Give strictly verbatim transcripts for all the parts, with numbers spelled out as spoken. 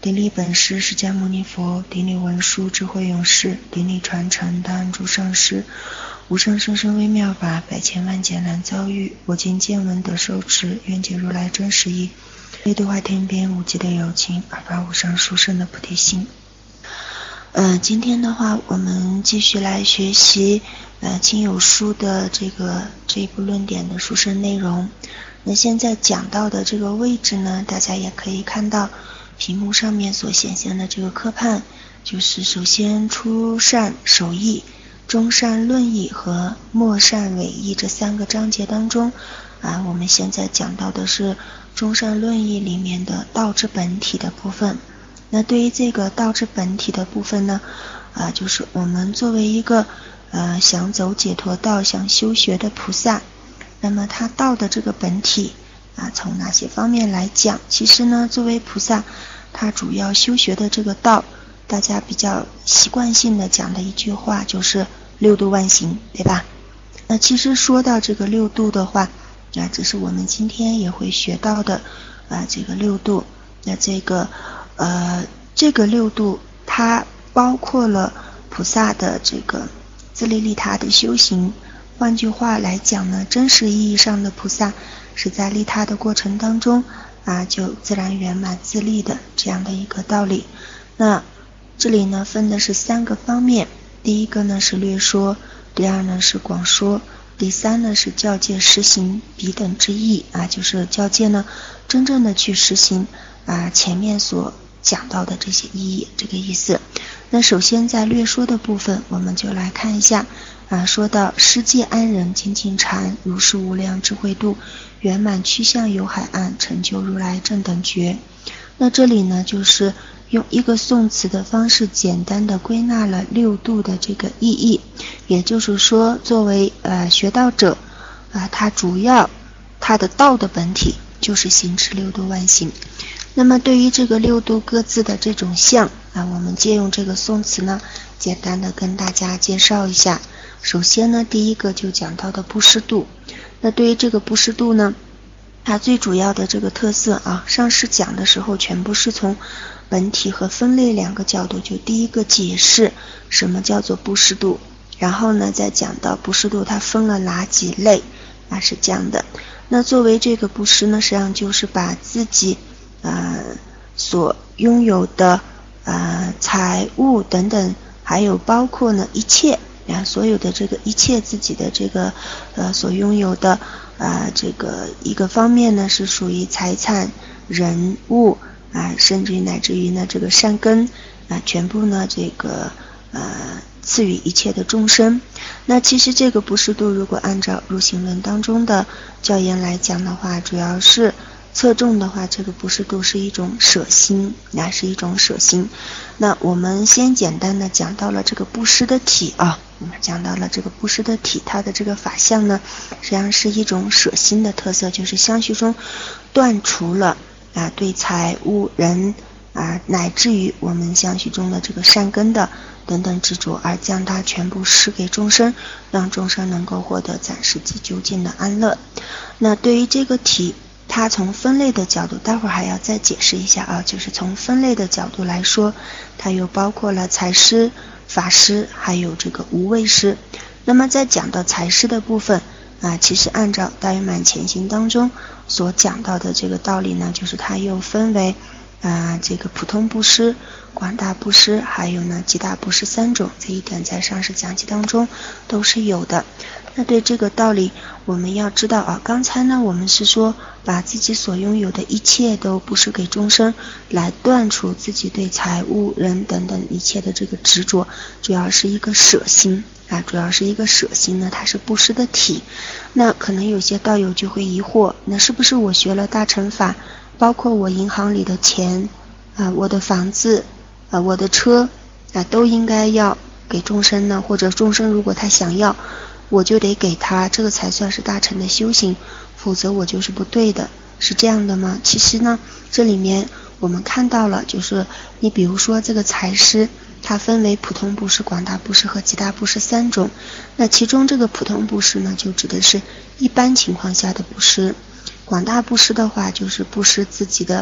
顶礼本师释迦牟尼佛，顶礼文殊智慧勇士，顶礼传承大安诸上师，无上甚深微妙法，百千万劫难遭遇。我今见闻得受持，愿解如来真实义，为度化天边无际的有情，而发无上殊胜的菩提心。呃，今天的话，我们继续来学习呃亲友书的这个这一部论点的书生内容。那现在讲到的这个位置呢，大家也可以看到屏幕上面所显现的这个科判，就是首先初善首义、中善论义和末善伪义这三个章节当中啊，我们现在讲到的是中善论义里面的道之本体的部分。那对于这个道之本体的部分呢，啊，就是我们作为一个呃想走解脱道、想修学的菩萨，那么他道的这个本体啊，从哪些方面来讲？其实呢，作为菩萨，他主要修学的这个道，大家比较习惯性的讲的一句话就是六度万行，对吧？那其实说到这个六度的话，啊，这是我们今天也会学到的啊，这个六度。那这个呃，这个六度它包括了菩萨的这个自利利他的修行。换句话来讲呢，真实意义上的菩萨是在利他的过程当中啊，就自然圆满自利的这样的一个道理。那这里呢分的是三个方面，第一个呢是略说，第二呢是广说，第三呢是教戒实行彼等之意啊，就是教戒呢真正的去实行啊前面所讲到的这些意义，这个意思。那首先在略说的部分，我们就来看一下啊，说到世界安忍精进禅，如是无量智慧度，圆满趋向有海岸，成就如来正等觉。那这里呢，就是用一个宋词的方式，简单的归纳了六度的这个意义。也就是说，作为呃学道者啊，他主要他的道的本体就是行持六度万行。那么对于这个六度各自的这种相啊，我们借用这个宋词呢，简单的跟大家介绍一下。首先呢，第一个就讲到的布施度。那对于这个布施度呢，它最主要的这个特色啊，上师讲的时候全部是从本体和分类两个角度，就第一个解释什么叫做布施度，然后呢再讲到布施度它分了哪几类啊，是这样的。那作为这个布施呢，实际上就是把自己呃所拥有的呃财物等等，还有包括呢一切啊，所有的这个一切自己的这个呃所拥有的呃这个一个方面呢，是属于财产、人物啊，甚至于乃至于呢这个善根啊，全部呢这个呃赐予一切的众生。那其实这个布施度，如果按照入行论当中的教言来讲的话，主要是侧重的话，这个布施度是一种舍心，那是一种舍心。那我们先简单的讲到了这个布施的体啊，我们讲到了这个布施的体，它的这个法相呢，实际上是一种舍心的特色，就是相续中断除了啊对财物人啊乃至于我们相续中的这个善根的等等执着，而将它全部施给众生，让众生能够获得暂时及究竟的安乐。那对于这个体，它从分类的角度，待会儿还要再解释一下啊，就是从分类的角度来说，它又包括了财施、法施，还有这个无畏施。那么在讲到财施的部分啊，其实按照大圆满前行当中所讲到的这个道理呢，就是它又分为啊这个普通布施、广大布施，还有呢极大布施三种，这一点在上师讲记当中都是有的。那对这个道理我们要知道啊，刚才呢我们是说把自己所拥有的一切都布施给众生，来断除自己对财物人等等一切的这个执着，主要是一个舍心啊，主要是一个舍心呢，它是布施的体。那可能有些道友就会疑惑，那是不是我学了大乘法，包括我银行里的钱啊，我的房子啊，我的车啊，都应该要给众生呢？或者众生如果他想要，我就得给他，这个才算是大乘的修行，否则我就是不对的，是这样的吗？其实呢，这里面我们看到了，就是你比如说这个财施，它分为普通布施、广大布施和极大布施三种。那其中这个普通布施呢，就指的是一般情况下的布施；广大布施的话，就是布施自己的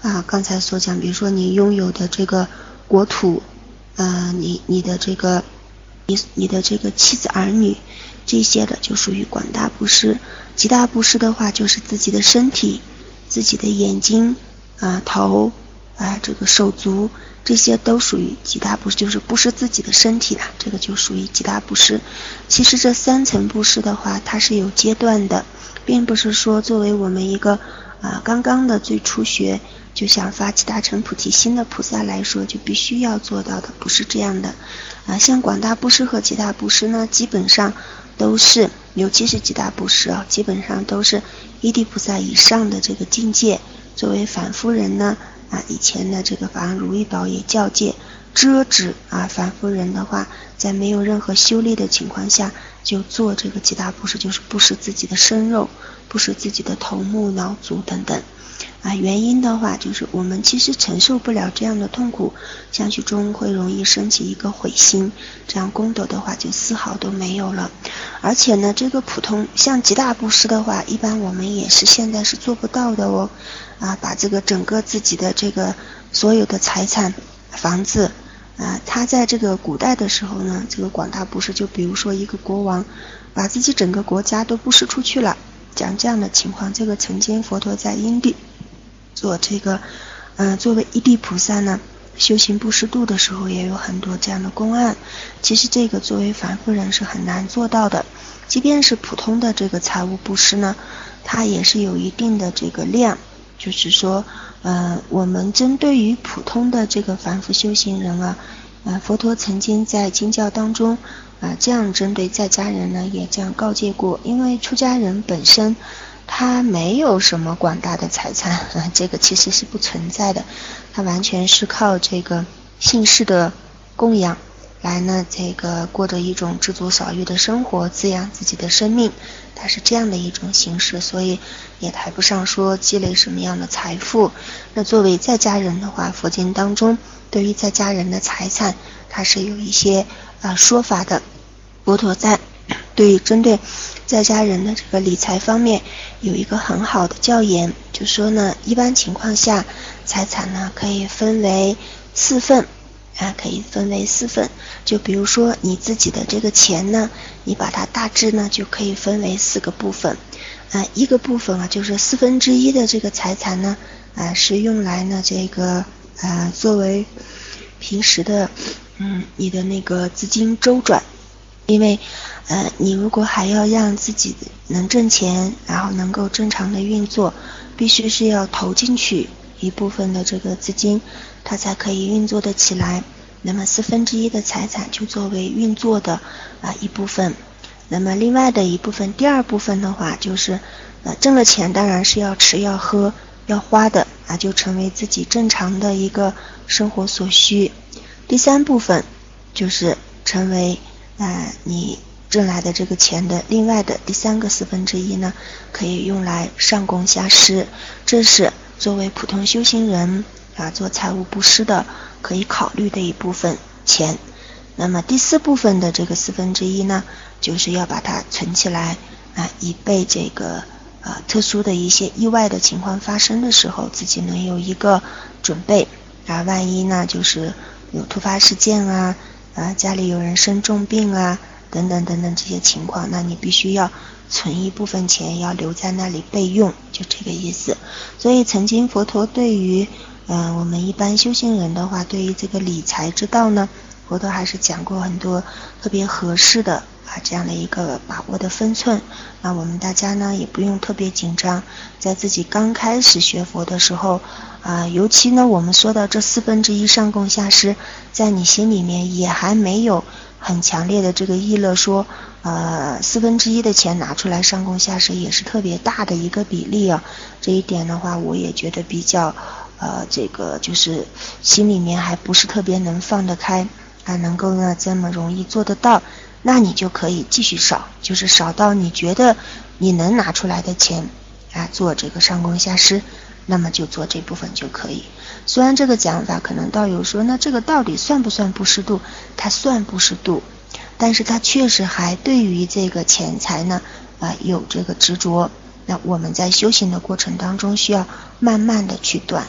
啊，刚才所讲，比如说你拥有的这个国土，呃，你你的这个你你的这个妻子儿女，这些的就属于广大布施。极大布施的话，就是自己的身体、自己的眼睛啊、头啊、这个手足，这些都属于极大布施，就是布施自己的身体啦，这个就属于极大布施。其实这三层布施的话，它是有阶段的，并不是说作为我们一个啊刚刚的最初学就想发起大乘菩提心的菩萨来说，就必须要做到的，不是这样的。啊，像广大布施和极大布施呢，基本上都是，尤其是极大布施啊，基本上都是一地菩萨以上的这个境界。作为凡夫人呢，啊，以前的这个法安如意宝也教诫遮止啊，凡夫人的话，在没有任何修力的情况下，就做这个极大布施，就是布施自己的身肉，布施自己的头目脑足等等。啊，原因的话，就是我们其实承受不了这样的痛苦，相续中会容易升起一个悔心，这样功德的话就丝毫都没有了。而且呢，这个普通像极大布施的话，一般我们也是现在是做不到的哦。啊，把这个整个自己的这个所有的财产、房子，啊，他在这个古代的时候呢，这个广大布施，就比如说一个国王，把自己整个国家都布施出去了，讲这样的情况，这个曾经佛陀在因地做这个，呃，作为一地菩萨呢，修行布施度的时候，也有很多这样的公案。其实这个作为凡夫人是很难做到的，即便是普通的这个财务布施呢，它也是有一定的这个量，就是说，呃，我们针对于普通的这个凡夫修行人啊，呃，佛陀曾经在经教当中啊、呃，这样针对在家人呢，也这样告诫过，因为出家人本身他没有什么广大的财产，呃，这个其实是不存在的，他完全是靠这个信士的供养来呢，这个过着一种知足少欲的生活，滋养自己的生命，它是这样的一种形式，所以也谈不上说积累什么样的财富。那作为在家人的话，佛经当中对于在家人的财产，它是有一些呃说法的。佛陀在对于针对在家人的这个理财方面有一个很好的教言，就说呢，一般情况下财产呢可以分为四份啊，可以分为四份。就比如说你自己的这个钱呢，你把它大致呢就可以分为四个部分。啊，一个部分啊，就是四分之一的这个财产呢，啊是用来呢这个啊作为平时的嗯你的那个资金周转。因为呃，你如果还要让自己能挣钱，然后能够正常的运作，必须是要投进去一部分的这个资金，它才可以运作得起来。那么四分之一的财产就作为运作的啊一部分。那么另外的一部分，第二部分的话，就是呃挣了钱当然是要吃要喝要花的啊，就成为自己正常的一个生活所需。第三部分就是成为呃，你挣来的这个钱的另外的第三个四分之一呢，可以用来上供下施，这是作为普通修行人啊做财务布施的可以考虑的一部分钱。那么第四部分的这个四分之一呢，就是要把它存起来啊，以备这个呃特殊的一些意外的情况发生的时候，自己能有一个准备啊，万一呢就是有突发事件啊。啊，家里有人生重病啊，等等等等这些情况，那你必须要存一部分钱，要留在那里备用，就这个意思。所以曾经佛陀对于呃我们一般修行人的话，对于这个理财之道呢，佛陀还是讲过很多特别合适的啊这样的一个把握的分寸。那我们大家呢也不用特别紧张，在自己刚开始学佛的时候啊、呃，尤其呢我们说到这四分之一上供下施，在你心里面也还没有很强烈的这个意乐说呃四分之一的钱拿出来上供下施也是特别大的一个比例啊。这一点的话我也觉得比较呃这个就是心里面还不是特别能放得开啊，能够呢这么容易做得到，那你就可以继续少，就是少到你觉得你能拿出来的钱啊做这个上供下施，那么就做这部分就可以。虽然这个讲法可能道友说，那这个到底算不算布施度？它算布施度，但是它确实还对于这个钱财呢啊有这个执着。那我们在修行的过程当中需要慢慢的去断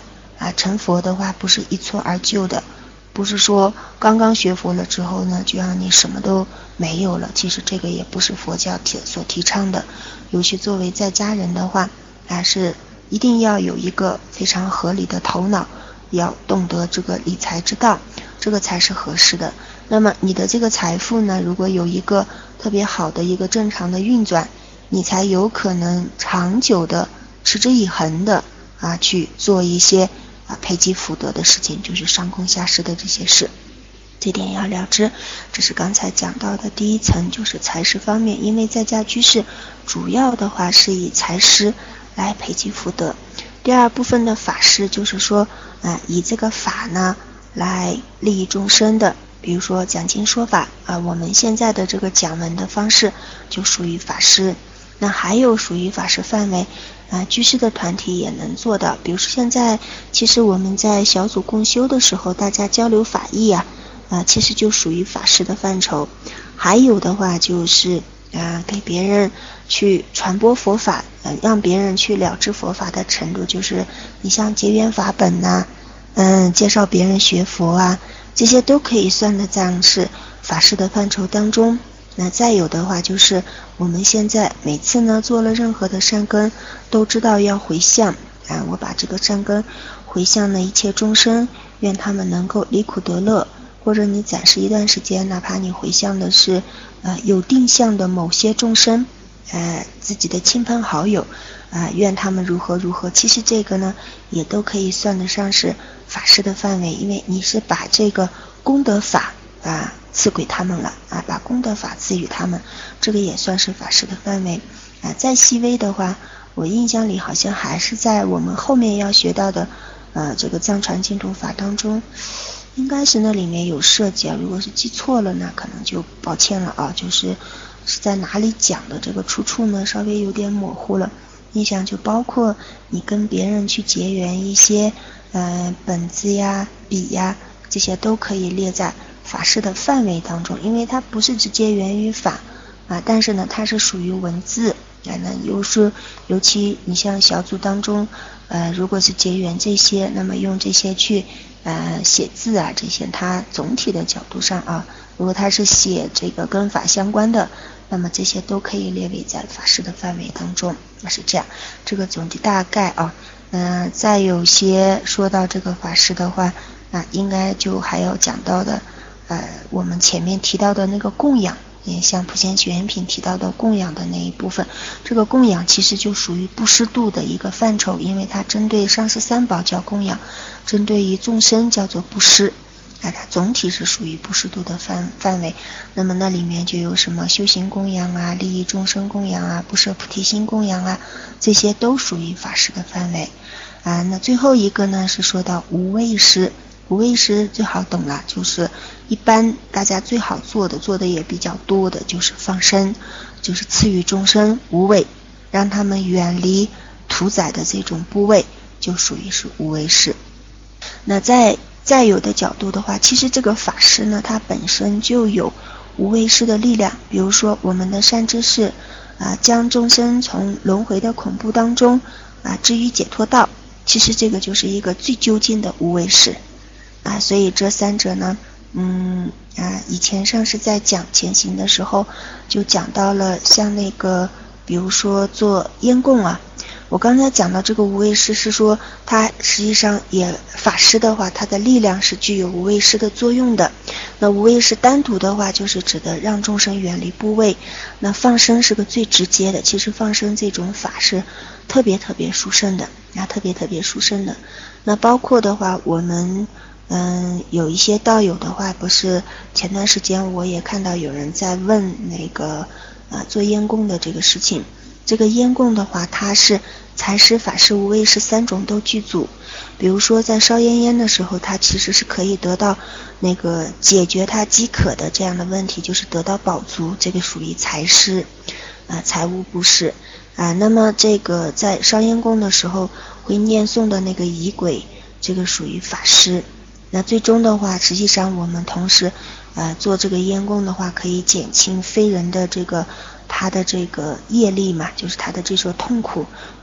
啊，成佛的话不是一蹴而就的，不是说刚刚学佛了之后呢，就让你什么都没有了。其实这个也不是佛教提所提倡的。尤其作为在家人的话，还是一定要有一个非常合理的头脑，要懂得这个理财之道，这个才是合适的。那么你的这个财富呢，如果有一个特别好的一个正常的运转，你才有可能长久的持之以恒的啊去做一些啊培积福德的事情，就是上供下施的这些事。这点要了知，这是刚才讲到的第一层，就是财施方面。因为在家居士主要的话是以财施来培积福德。第二部分的法施，就是说啊以这个法呢来利益众生的，比如说讲经说法啊，我们现在的这个讲文的方式就属于法施。那还有属于法施范围啊，居士的团体也能做到。比如说现在其实我们在小组共修的时候，大家交流法义啊啊，其实就属于法施的范畴。还有的话就是啊，给别人去传播佛法，呃，让别人去了知佛法的程度，就是你像结缘法本呐、啊，嗯，介绍别人学佛啊，这些都可以算得上是法施的范畴当中。那再有的话就是我们现在每次呢做了任何的善根，都知道要回向啊，我把这个善根回向了一切众生，愿他们能够离苦得乐。或者你暂时一段时间，哪怕你回向的是呃有定向的某些众生，呃自己的亲朋好友啊、呃，愿他们如何如何。其实这个呢也都可以算得上是法施的范围，因为你是把这个功德法啊赐给他们了啊，把功德法赐予他们，这个也算是法施的范围啊。再细微的话，我印象里好像还是在我们后面要学到的呃这个藏传净土法当中，应该是那里面有涉及啊，如果是记错了那可能就抱歉了啊，就是是在哪里讲的这个出处呢稍微有点模糊了。印象就包括你跟别人去结缘一些呃本子呀笔呀，这些都可以列在法施的范围当中，因为它不是直接源于法啊，但是呢它是属于文字啊，那又是尤其你像小组当中呃如果是结缘这些，那么用这些去呃写字啊，这些它总体的角度上啊，如果它是写这个跟法相关的，那么这些都可以列为在法施的范围当中，是这样。这个总体大概啊，嗯、呃，再有些说到这个法施的话啊，应该就还要讲到的呃，我们前面提到的那个供养，也像普贤行愿品提到的供养的那一部分，这个供养其实就属于布施度的一个范畴，因为它针对上师三宝叫供养，针对于众生叫做布施，啊，它总体是属于布施度的范范围。那么那里面就有什么修行供养啊、利益众生供养啊、不设菩提心供养啊，这些都属于法施的范围啊。那最后一个呢是说到无畏施。无畏施最好懂了，就是一般大家最好做的做的也比较多的就是放生，就是赐予众生无畏，让他们远离屠宰的这种部位，就属于是无畏施。那在再有的角度的话，其实这个法施呢它本身就有无畏施的力量，比如说我们的善知识啊，将众生从轮回的恐怖当中啊置于解脱道，其实这个就是一个最究竟的无畏施啊。所以这三者呢嗯啊，以前上是在讲前行的时候就讲到了，像那个比如说做烟供啊，我刚才讲到这个无畏施是说它实际上也法施的话，它的力量是具有无畏施的作用的。那无畏施单独的话就是指的让众生远离部位，那放生是个最直接的，其实放生这种法是特别特别殊胜的啊，特别特别殊胜的。那包括的话我们嗯，有一些道友的话，不是前段时间我也看到有人在问那个呃做烟供的这个事情。这个烟供的话，它是财施、法施、无畏施三种都具足。比如说在烧烟烟的时候，它其实是可以得到那个解决它饥渴的这样的问题，就是得到饱足，这个属于财施啊、呃，财物布施啊、呃。那么这个在烧烟供的时候会念诵的那个仪轨，这个属于法施。那最终的话，实际上我们同时呃做这个烟供的话，可以减轻非人的这个他的这个业力嘛，就是他的这种痛苦，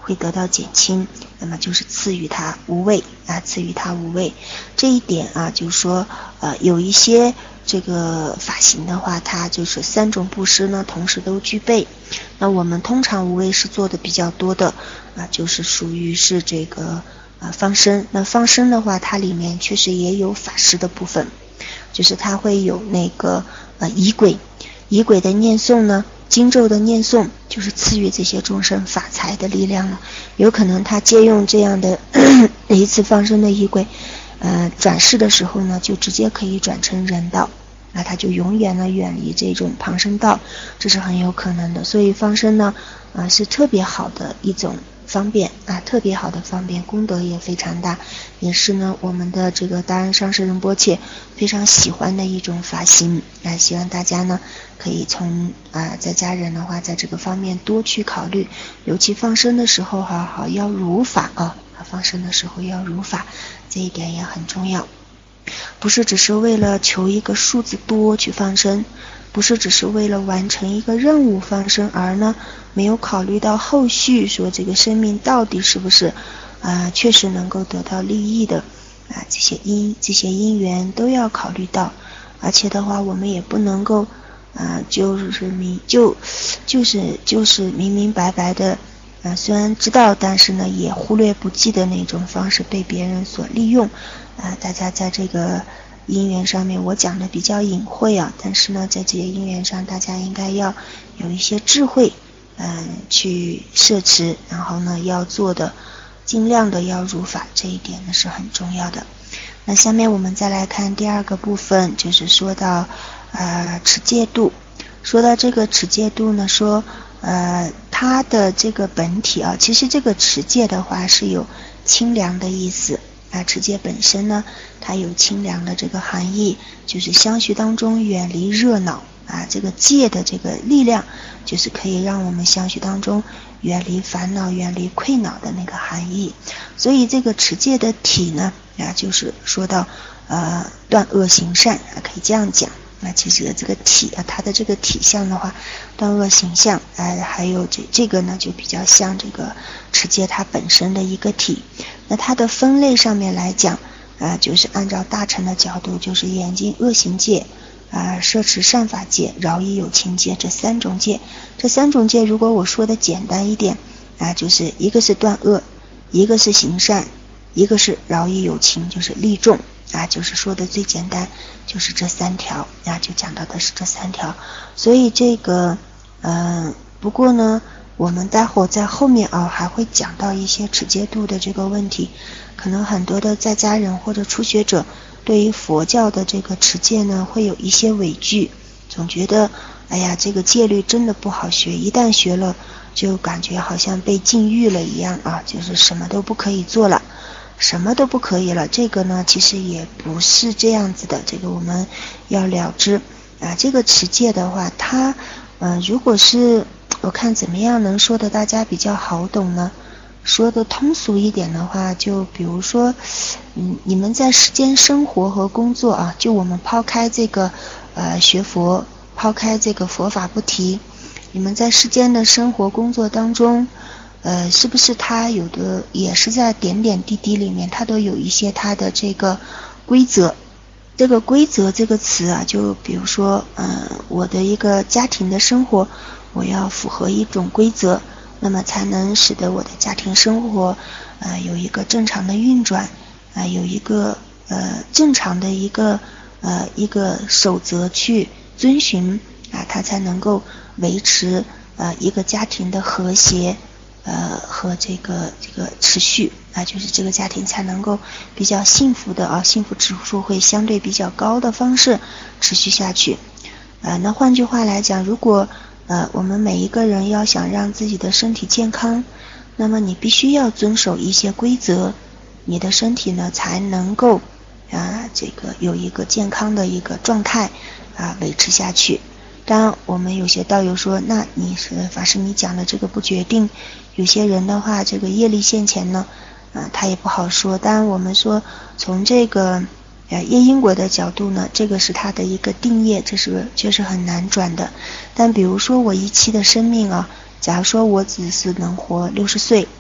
会得到减轻，那么就是赐予他无畏啊，赐予他无畏。这一点啊，就是说呃有一些这个法行的话，它就是三种布施呢同时都具备。那我们通常无畏是做的比较多的啊，就是属于是这个啊放生。那放生的话，它里面确实也有法师的部分，就是它会有那个呃仪轨，仪轨的念诵呢，经咒的念诵，就是赐予这些众生法财的力量了。有可能他借用这样的一次放生的仪轨，呃，转世的时候呢，就直接可以转成人道，那他就永远的远离这种旁生道，这是很有可能的。所以放生呢，啊、呃，是特别好的一种方便啊，特别好的方便，功德也非常大，也是呢我们的这个大安上师仁波切非常喜欢的一种法行啊，希望大家呢可以从啊在家人的话，在这个方面多去考虑，尤其放生的时候哈好要如法啊，放生的时候要如法，这一点也很重要。不是只是为了求一个数字多去放生，不是只是为了完成一个任务放生，而呢没有考虑到后续说这个生命到底是不是啊、呃、确实能够得到利益的啊，这些因这些因缘都要考虑到。而且的话我们也不能够啊、呃、就是明就就是就是明明白白的啊、呃、虽然知道，但是呢也忽略不计的那种方式被别人所利用啊、呃、大家在这个因缘上面我讲的比较隐晦啊，但是呢在这些因缘上大家应该要有一些智慧嗯，去摄持，然后呢要做的尽量的要如法，这一点呢是很重要的。那下面我们再来看第二个部分，就是说到呃持戒度。说到这个持戒度呢，说呃它的这个本体啊，其实这个持戒的话是有清凉的意思啊，持戒本身呢它有清凉的这个含义，就是相续当中远离热闹啊，这个戒的这个力量就是可以让我们相续当中远离烦恼，远离溃恼的那个含义。所以这个持戒的体呢啊，就是说到呃断恶行善啊，可以这样讲。那其实这个体啊，它的这个体相的话，断恶行善啊，还有这这个呢就比较像这个持戒它本身的一个体。那它的分类上面来讲啊，就是按照大乘的角度，就是严禁恶行戒啊，摄持善法戒，饶益有情戒，这三种戒。这三种戒如果我说的简单一点啊，就是一个是断恶，一个是行善，一个是饶益有情，就是利众啊，就是说的最简单就是这三条啊，就讲到的是这三条。所以这个嗯、呃，不过呢我们待会儿在后面啊还会讲到一些持戒度的这个问题。可能很多的在家人或者初学者对于佛教的这个持戒呢会有一些畏惧，总觉得哎呀这个戒律真的不好学，一旦学了就感觉好像被禁欲了一样啊，就是什么都不可以做了，什么都不可以了。这个呢其实也不是这样子的，这个我们要了知啊。这个持戒的话它嗯、呃，如果是我看怎么样能说的大家比较好懂呢，说的通俗一点的话，就比如说嗯，你们在世间生活和工作啊，就我们抛开这个呃学佛，抛开这个佛法不提，你们在世间的生活工作当中呃，是不是它有的也是在点点滴滴里面它都有一些它的这个规则。这个规则这个词啊，就比如说嗯、呃，我的一个家庭的生活我要符合一种规则，那么才能使得我的家庭生活呃有一个正常的运转啊、呃，有一个呃正常的一个呃一个守则去遵循啊，它才能够维持呃一个家庭的和谐呃和这个这个持续啊，就是这个家庭才能够比较幸福的啊，幸福指数会相对比较高的方式持续下去。呃那换句话来讲，如果呃我们每一个人要想让自己的身体健康，那么你必须要遵守一些规则，你的身体呢才能够啊这个有一个健康的一个状态啊维持下去。当然我们有些道友说，那你是法师你讲的这个不决定，有些人的话这个业力现前呢啊他也不好说。当然我们说从这个呃业因果的角度呢，这个是他的一个定业，这是确实很难转的。但比如说我一期的生命啊，假如说我只是能活六十岁，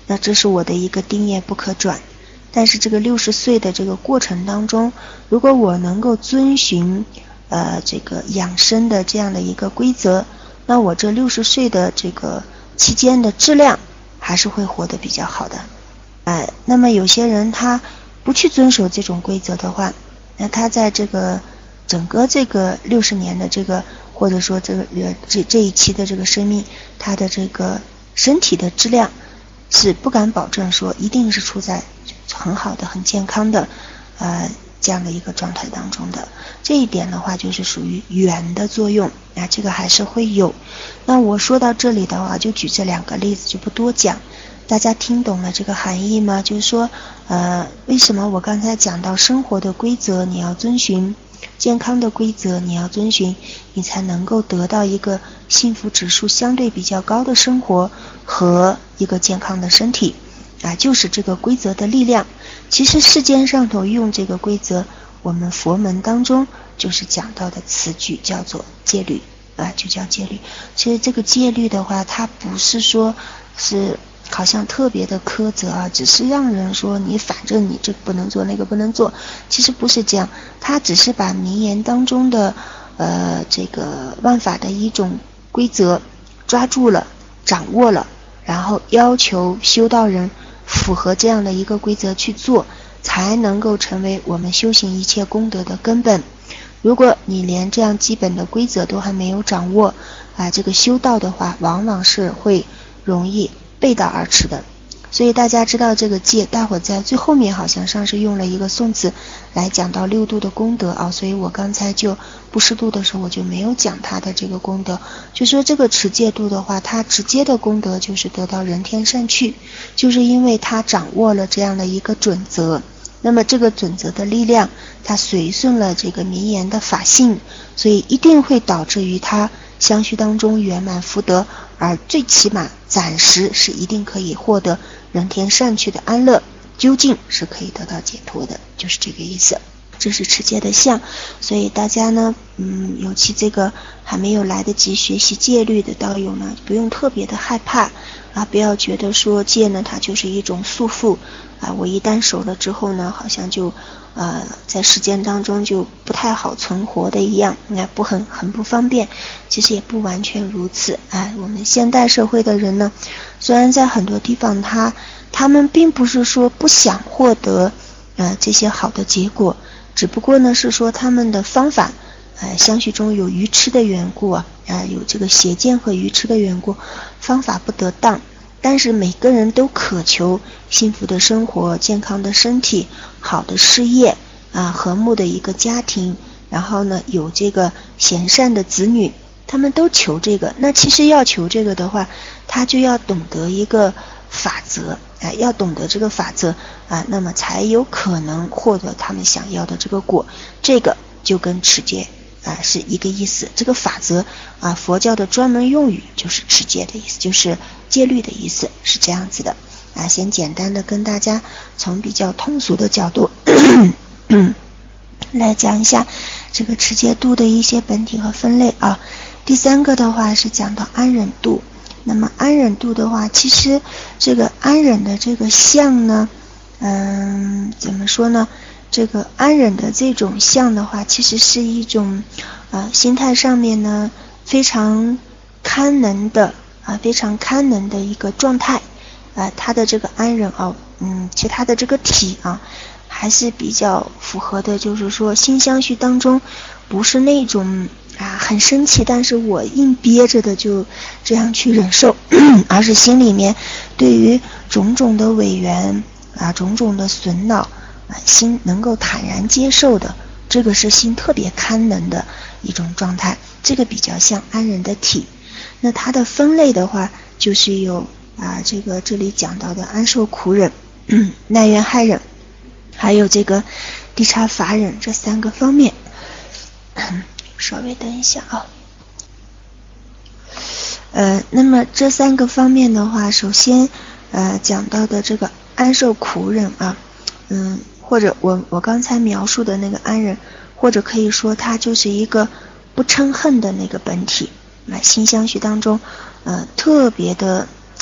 那这是我的一个定业不可转。但是这个六十岁的这个过程当中，如果我能够遵循呃这个养生的这样的一个规则，那我这六十岁的这个期间的质量还是会活得比较好的。呃，那么有些人他不去遵守这种规则的话，那他在这个整个这个六十年的这个或者说这个呃这这一期的这个生命，他的这个身体的质量是不敢保证说一定是处在很好的很健康的呃这样的一个状态当中的。这一点的话就是属于缘的作用啊，这个还是会有。那我说到这里的话就举这两个例子就不多讲，大家听懂了这个含义吗？就是说呃为什么我刚才讲到生活的规则你要遵循，健康的规则你要遵循，你才能够得到一个幸福指数相对比较高的生活和一个健康的身体啊，就是这个规则的力量。其实世间上头用这个规则，我们佛门当中就是讲到的词句叫做戒律啊，就叫戒律。其实这个戒律的话，它不是说是好像特别的苛责啊，只是让人说你反正你这个不能做那个不能做，其实不是这样。它只是把名言当中的呃这个万法的一种规则抓住了掌握了，然后要求修道人符合这样的一个规则去做，才能够成为我们修行一切功德的根本。如果你连这样基本的规则都还没有掌握啊，这个修道的话往往是会容易背道而驰的。所以大家知道这个戒，大伙在最后面好像上是用了一个宋词来讲到六度的功德啊，所以我刚才就不适度的时候我就没有讲它的这个功德。就说这个持戒度的话，它直接的功德就是得到人天善趣，就是因为它掌握了这样的一个准则。那么这个准则的力量，它随顺了这个名言的法性，所以一定会导致于它相续当中圆满福德，而最起码暂时是一定可以获得人天善趣的安乐，究竟是可以得到解脱的，就是这个意思。这是持戒的相，所以大家呢嗯，尤其这个还没有来得及学习戒律的道友呢，不用特别的害怕啊，不要觉得说戒呢它就是一种束缚啊，我一旦守了之后呢，好像就呃在时间当中就不太好存活的一样，那不很很不方便。其实也不完全如此啊。我们现代社会的人呢，虽然在很多地方他他们并不是说不想获得呃这些好的结果，只不过呢是说他们的方法呃相续中有愚痴的缘故啊，啊有这个邪见和愚痴的缘故，方法不得当。但是每个人都渴求幸福的生活、健康的身体、好的事业啊、和睦的一个家庭，然后呢有这个贤善的子女，他们都求这个。那其实要求这个的话，他就要懂得一个法则啊，要懂得这个法则啊，那么才有可能获得他们想要的这个果。这个就跟持戒啊是一个意思。这个法则啊，佛教的专门用语就是持戒的意思，就是戒律的意思，是这样子的啊。先简单的跟大家从比较通俗的角度来讲一下这个持戒度的一些本体和分类啊。第三个的话是讲到安忍度。那么安忍度的话，其实这个安忍的这个相呢，嗯，怎么说呢？这个安忍的这种相的话，其实是一种呃心态上面呢非常堪能的啊，非常堪能的一个状态啊。他的这个安忍啊，嗯，其他的这个体啊，还是比较符合的，就是说心相续当中不是那种啊很生气，但是我硬憋着的就这样去忍受，而是心里面对于种种的违缘啊，种种的损恼啊，心能够坦然接受的，这个是心特别堪能的一种状态。这个比较像安忍的体。那它的分类的话，就是有啊这个这里讲到的安受苦忍、耐怨害忍，还有这个谛察法忍这三个方面。稍微等一下啊。呃，那么这三个方面的话，首先呃讲到的这个安受苦忍啊，嗯，或者我我刚才描述的那个安忍，或者可以说它就是一个不嗔恨的那个本体，啊，心相续当中呃特别的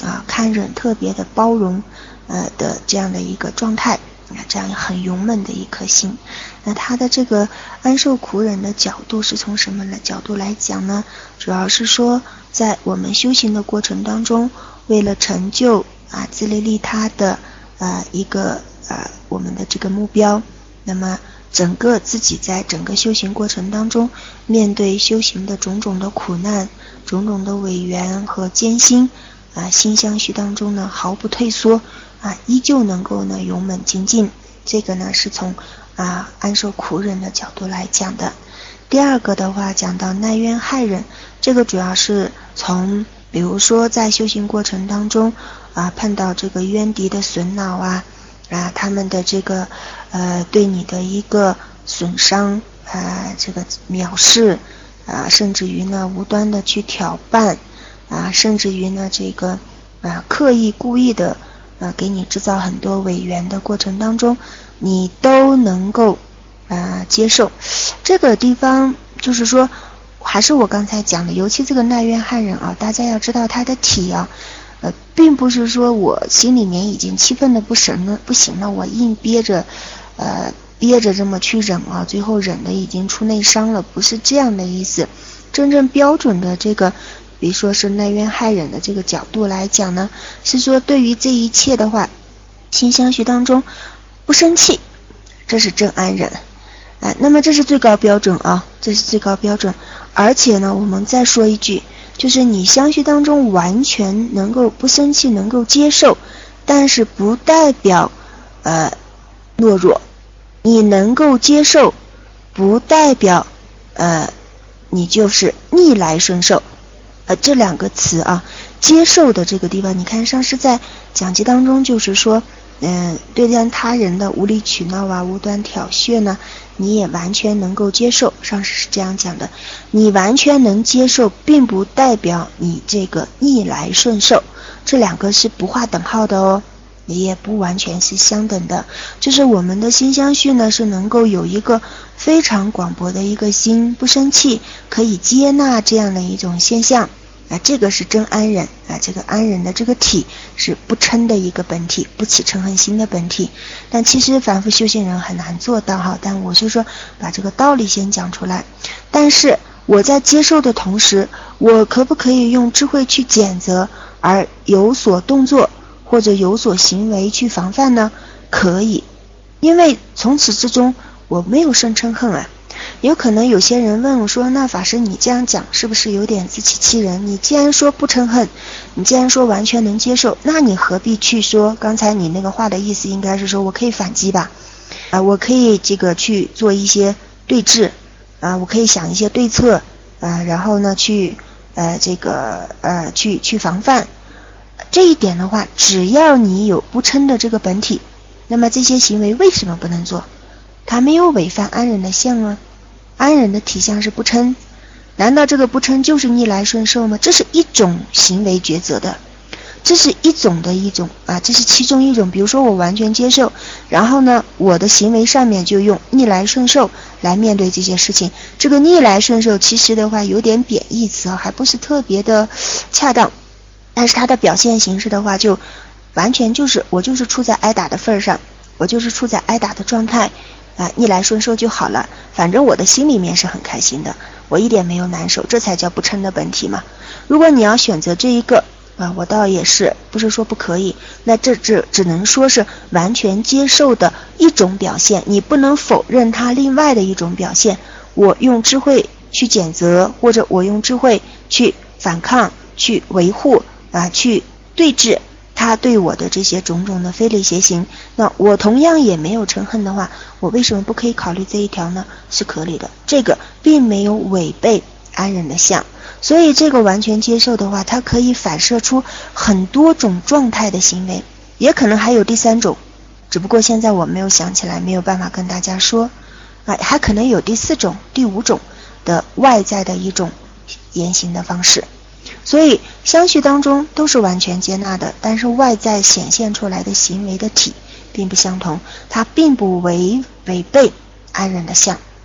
啊，堪忍特别的包容呃的这样的一个状态，这样很勇猛的一颗心。那他的这个安受苦忍的角度是从什么的角度来讲呢？主要是说在我们修行的过程当中，为了成就啊自利利他的呃一个呃我们的这个目标，那么整个自己在整个修行过程当中，面对修行的种种的苦难、种种的违缘和艰辛啊，心相续当中呢毫不退缩啊，依旧能够呢勇猛精进。这个呢是从啊安受苦忍的角度来讲的。第二个的话讲到耐冤害忍，这个主要是从比如说在修行过程当中啊碰到这个冤敌的损恼啊啊他们的这个呃对你的一个损伤啊这个藐视啊甚至于呢无端的去挑绊啊甚至于呢这个啊刻意故意的啊给你制造很多违缘的过程当中，你都能够啊接受。这个地方就是说还是我刚才讲的，尤其这个耐冤害忍啊，大家要知道它的体啊呃并不是说我心里面已经气愤的不行了不行了我硬憋着呃憋着这么去忍啊，最后忍的已经出内伤了，不是这样的意思。真正标准的这个比如说是耐冤害忍的这个角度来讲呢，是说对于这一切的话，心相续当中不生气，这是真安忍啊。那么这是最高标准啊，这是最高标准。而且呢，我们再说一句，就是你相续当中完全能够不生气，能够接受，但是不代表呃懦弱。你能够接受，不代表呃你就是逆来顺受。呃，这两个词啊，接受的这个地方，你看上师在讲记当中就是说，嗯、呃，对待他人的无理取闹啊、无端挑衅呢，你也完全能够接受。上师是这样讲的，你完全能接受，并不代表你这个逆来顺受，这两个是不划等号的哦，也不完全是相等的。就是我们的心相续呢，是能够有一个非常广博的一个心，不生气，可以接纳这样的一种现象啊，这个是真安忍啊，这个安忍的这个体是不嗔的一个本体，不起嗔恨心的本体。但其实凡夫修行人很难做到哈，但我是说把这个道理先讲出来。但是我在接受的同时，我可不可以用智慧去检责，而有所动作或者有所行为去防范呢？可以，因为从始至终我没有生嗔恨啊。有可能有些人问我说，那法师你这样讲是不是有点自欺欺人？你既然说不嗔恨，你既然说完全能接受，那你何必去说刚才你那个话的意思应该是说我可以反击吧，啊，我可以这个去做一些对峙啊，我可以想一些对策啊，然后呢去呃这个呃去去防范。这一点的话，只要你有不嗔的这个本体，那么这些行为为什么不能做？它没有违反安忍的相啊，安忍的体相是不嗔，难道这个不嗔就是逆来顺受吗？这是一种行为抉择的，这是一种的一种啊，这是其中一种。比如说我完全接受，然后呢我的行为上面就用逆来顺受来面对这些事情。这个逆来顺受其实的话有点贬义词啊，还不是特别的恰当，但是它的表现形式的话就完全就是我就是处在挨打的份上，我就是处在挨打的状态啊，逆来顺受就好了，反正我的心里面是很开心的，我一点没有难受，这才叫不嗔的本体嘛。如果你要选择这一个啊，我倒也是不是说不可以，那这只只能说是完全接受的一种表现，你不能否认它另外的一种表现。我用智慧去谴责，或者我用智慧去反抗、去维护啊，去对峙他对我的这些种种的非礼邪行，那我同样也没有嗔恨的话，我为什么不可以考虑这一条呢？是可以的，这个并没有违背安忍的相。所以这个完全接受的话，它可以反射出很多种状态的行为，也可能还有第三种，只不过现在我没有想起来，没有办法跟大家说啊，还可能有第四种、第五种的外在的一种言行的方式。所以相续当中都是完全接纳的，但是外在显现出来的行为的体并不相同，它并不违违背安忍的相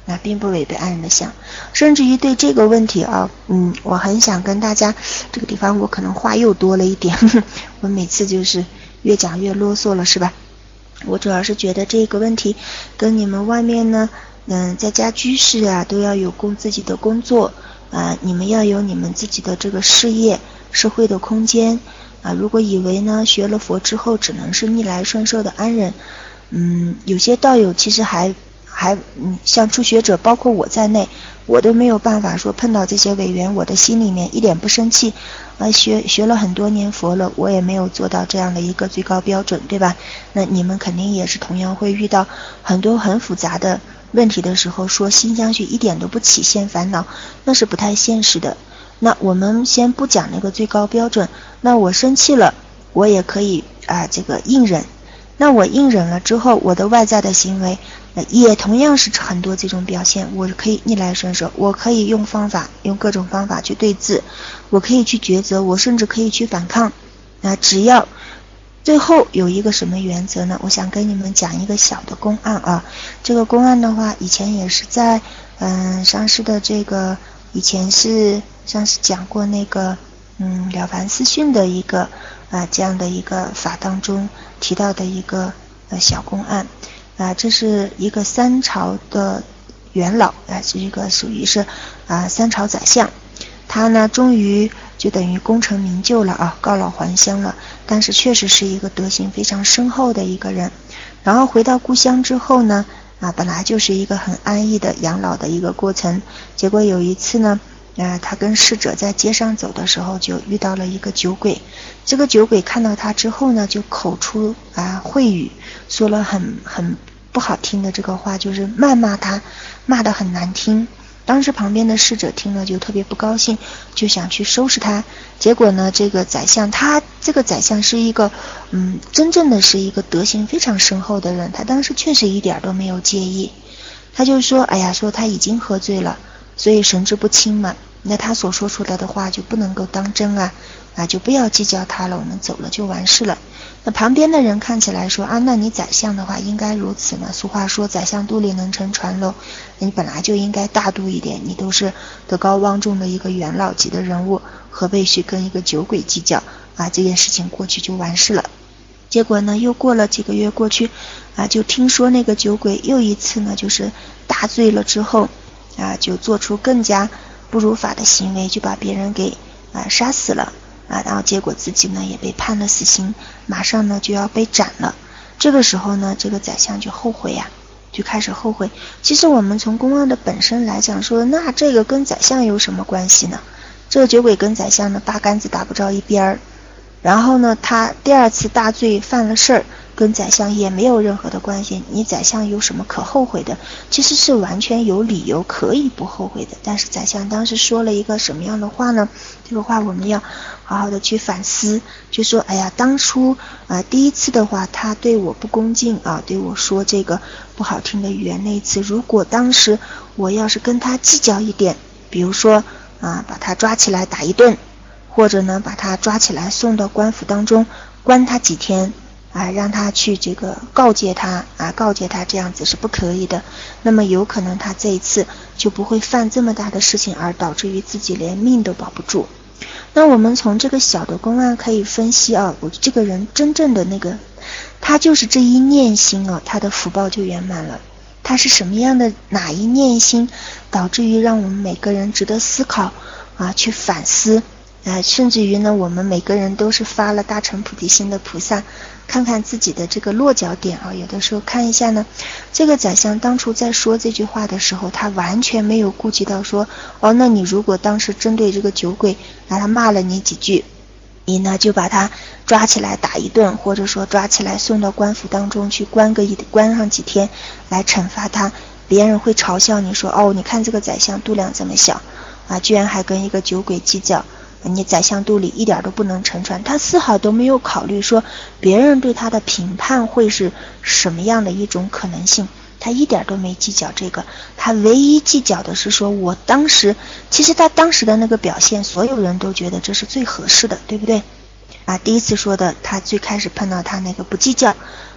那并不违背安人的相。甚至于对这个问题啊，嗯，我很想跟大家，这个地方我可能话又多了一点，呵呵，我每次就是越讲越啰嗦了，是吧？我主要是觉得这个问题跟你们外面呢，嗯，在家居士啊，都要有供自己的工作啊，你们要有你们自己的这个事业、社会的空间啊。如果以为呢，学了佛之后只能是逆来顺受的安人，嗯，有些道友其实还还嗯，像初学者，包括我在内，我都没有办法说碰到这些委员，我的心里面一点不生气。呃，学学了很多年佛了，我也没有做到这样的一个最高标准，对吧？那你们肯定也是同样会遇到很多很复杂的问题的时候，说心相续一点都不起现烦恼，那是不太现实的。那我们先不讲那个最高标准，那我生气了，我也可以啊、呃，这个硬忍。那我硬忍了之后，我的外在的行为呃也同样是很多这种表现，我可以逆来顺受，我可以用方法，用各种方法去对治，我可以去抉择，我甚至可以去反抗。那只要最后有一个什么原则呢？我想跟你们讲一个小的公案啊。这个公案的话，以前也是在嗯上师的这个以前是上师讲过那个嗯了凡四训的一个啊这样的一个法当中提到的一个呃小公案啊，这是一个三朝的元老啊，这个属于是啊三朝宰相，他呢终于就等于功成名就了啊，告老还乡了。但是确实是一个德行非常深厚的一个人。然后回到故乡之后呢，啊，本来就是一个很安逸的养老的一个过程。结果有一次呢，啊，他跟侍者在街上走的时候，就遇到了一个酒鬼。这个酒鬼看到他之后呢，就口出啊秽语，说了很很不好听的这个话，就是谩骂他，骂得很难听。当时旁边的侍者听了就特别不高兴，就想去收拾他。结果呢，这个宰相，他这个宰相是一个嗯，真正的是一个德行非常深厚的人，他当时确实一点都没有介意。他就说，哎呀，说他已经喝醉了，所以神志不清嘛，那他所说出来的话就不能够当真啊，啊，就不要计较他了，我们走了就完事了。那旁边的人看起来说啊，那你宰相的话应该如此呢。俗话说宰相肚里能撑船喽，你本来就应该大度一点，你都是德高望重的一个元老级的人物，何必去跟一个酒鬼计较啊？这件事情过去就完事了。结果呢，又过了几个月过去啊，就听说那个酒鬼又一次呢，就是大醉了之后啊，就做出更加不如法的行为，就把别人给啊杀死了。啊，然后结果自己呢也被判了死刑，马上呢就要被斩了。这个时候呢，这个宰相就后悔呀、啊，就开始后悔。其实我们从公案的本身来讲说，那这个跟宰相有什么关系呢？这个酒鬼跟宰相呢八竿子打不着一边儿。然后呢，他第二次大醉犯了事儿，跟宰相也没有任何的关系。你宰相有什么可后悔的？其实是完全有理由可以不后悔的。但是宰相当时说了一个什么样的话呢？这个话我们要好好的去反思，就说哎呀，当初啊、呃、第一次的话，他对我不恭敬啊，对我说这个不好听的语言，那一次如果当时我要是跟他计较一点，比如说啊把他抓起来打一顿，或者呢把他抓起来送到官府当中关他几天啊，让他去这个告诫他啊，告诫他这样子是不可以的。那么有可能他这一次就不会犯这么大的事情，而导致于自己连命都保不住。那我们从这个小的公案可以分析啊，我这个人真正的那个，他就是这一念心啊，他的福报就圆满了。他是什么样的哪一念心，导致于让我们每个人值得思考啊，去反思。呃，甚至于呢，我们每个人都是发了大乘菩提心的菩萨，看看自己的这个落脚点啊。有的时候看一下呢，这个宰相当初在说这句话的时候，他完全没有顾及到说，哦，那你如果当时针对这个酒鬼，拿他骂了你几句，你呢就把他抓起来打一顿，或者说抓起来送到官府当中去关个一关上几天，来惩罚他。别人会嘲笑你说，哦，你看这个宰相度量这么小啊，居然还跟一个酒鬼计较。你宰相肚里一点都不能沉船，他丝毫都没有考虑说别人对他的评判会是什么样的一种可能性，他一点都没计较这个。他唯一计较的是说，我当时其实他当时的那个表现，所有人都觉得这是最合适的，对不对啊？第一次说的，他最开始碰到他那个不计较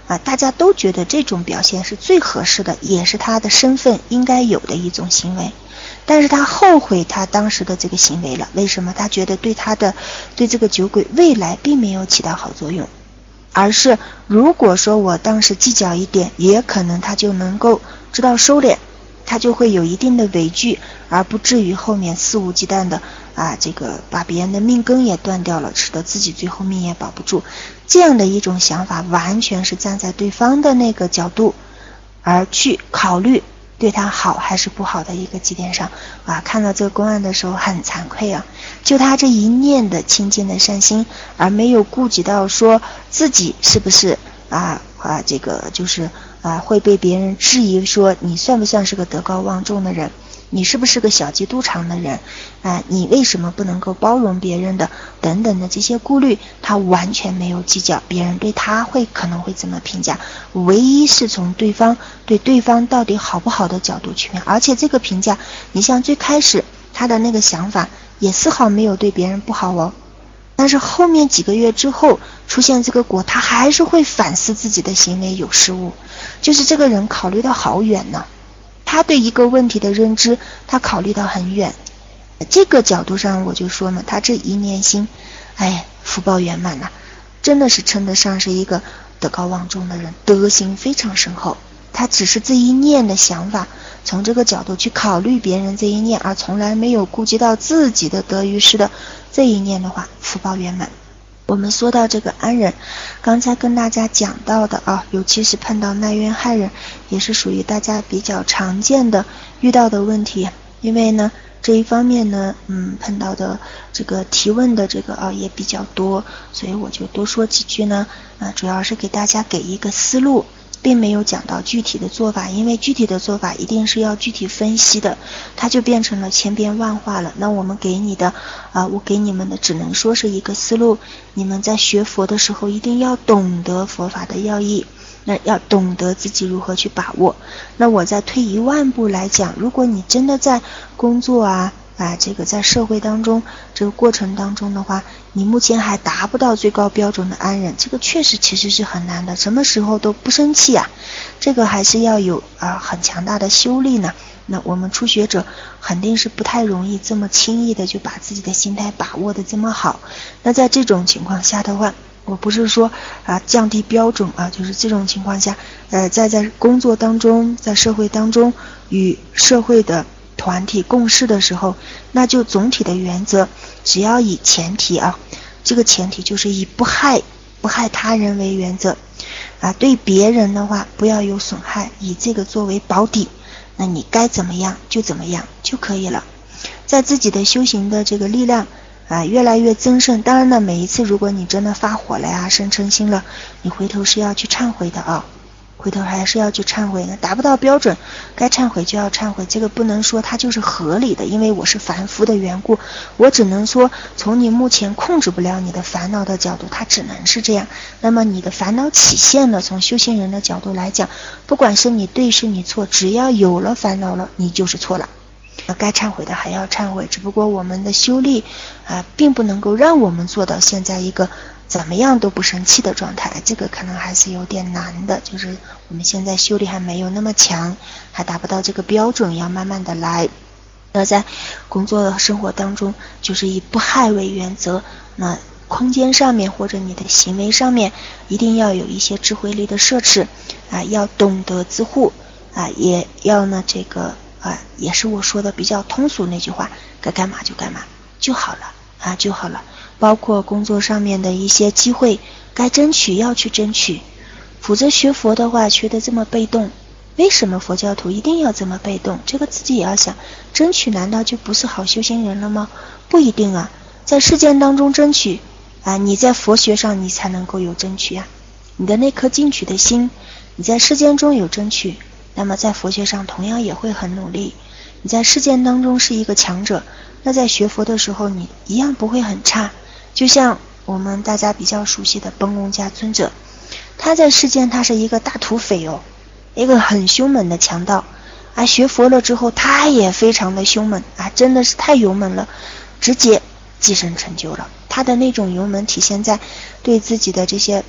啊，大家都觉得这种表现是最合适的，也是他的身份应该有的一种行为。但是他后悔他当时的这个行为了，为什么？他觉得对他的对这个酒鬼未来并没有起到好作用，而是如果说我当时计较一点，也可能他就能够知道收敛，他就会有一定的畏惧，而不至于后面肆无忌惮的啊，这个把别人的命根也断掉了，使得自己最后命也保不住。这样的一种想法完全是站在对方的那个角度而去考虑对他好还是不好的一个基点上啊。看到这个公案的时候很惭愧啊，就他这一念的清净的善心，而没有顾及到说自己是不是啊啊这个就是啊会被别人质疑说你算不算是个德高望重的人，你是不是个小鸡肚肠的人啊？你为什么不能够包容别人的等等的这些顾虑，他完全没有计较别人对他会可能会怎么评价，唯一是从对方对对方到底好不好的角度去评价。而且这个评价，你像最开始他的那个想法也丝毫没有对别人不好哦，但是后面几个月之后出现这个果，他还是会反思自己的行为有失误，就是这个人考虑到好远呢。他对一个问题的认知，他考虑到很远，这个角度上我就说呢，他这一念心，哎，福报圆满了，真的是称得上是一个德高望重的人，德行非常深厚。他只是这一念的想法，从这个角度去考虑别人这一念，而从来没有顾及到自己的得与失的这一念的话，福报圆满。我们说到这个安忍，刚才跟大家讲到的啊，尤其是碰到耐怨害人，也是属于大家比较常见的遇到的问题。因为呢，这一方面呢，嗯，碰到的这个提问的这个啊也比较多，所以我就多说几句呢，啊，主要是给大家给一个思路。并没有讲到具体的做法，因为具体的做法一定是要具体分析的，它就变成了千变万化了。那我们给你的啊，我给你们的只能说是一个思路，你们在学佛的时候一定要懂得佛法的要义，那要懂得自己如何去把握。那我再退一万步来讲，如果你真的在工作啊啊，这个在社会当中这个过程当中的话，你目前还达不到最高标准的安忍，这个确实其实是很难的，什么时候都不生气啊，这个还是要有啊很强大的修力呢。那我们初学者肯定是不太容易这么轻易的就把自己的心态把握的这么好。那在这种情况下的话，我不是说啊降低标准啊，就是这种情况下，呃，在在工作当中，在社会当中与社会的团体共事的时候，那就总体的原则，只要以前提啊，这个前提就是以不害不害他人为原则啊，对别人的话不要有损害，以这个作为保底，那你该怎么样就怎么样就可以了。在自己的修行的这个力量啊越来越增盛，当然呢，每一次如果你真的发火了呀，生嗔心了，你回头是要去忏悔的啊。回头还是要去忏悔的，达不到标准该忏悔就要忏悔，这个不能说它就是合理的，因为我是凡夫的缘故，我只能说从你目前控制不了你的烦恼的角度，它只能是这样。那么你的烦恼起现了，从修行人的角度来讲，不管是你对是你错，只要有了烦恼了，你就是错了，该忏悔的还要忏悔，只不过我们的修力啊、呃，并不能够让我们做到现在一个怎么样都不生气的状态，这个可能还是有点难的，就是我们现在修力还没有那么强，还达不到这个标准，要慢慢的来。那在工作的生活当中，就是以不害为原则，那空间上面或者你的行为上面，一定要有一些智慧力的设置啊，要懂得自护啊，也要呢这个啊，也是我说的比较通俗那句话，该干嘛就干嘛就好了啊，就好了。包括工作上面的一些机会，该争取要去争取，否则学佛的话学得这么被动，为什么佛教徒一定要这么被动？这个自己也要想，争取难道就不是好修行人了吗？不一定啊，在世间当中争取啊，你在佛学上你才能够有争取啊，你的那颗进取的心，你在世间中有争取，那么在佛学上同样也会很努力。你在世间当中是一个强者，那在学佛的时候你一样不会很差。就像我们大家比较熟悉的奔龙家尊者，他在世间他是一个大土匪哦，一个很凶猛的强盗啊，学佛了之后他也非常的凶猛啊，真的是太勇猛了，直接跻身成就了。他的那种勇猛体现在对自己的这些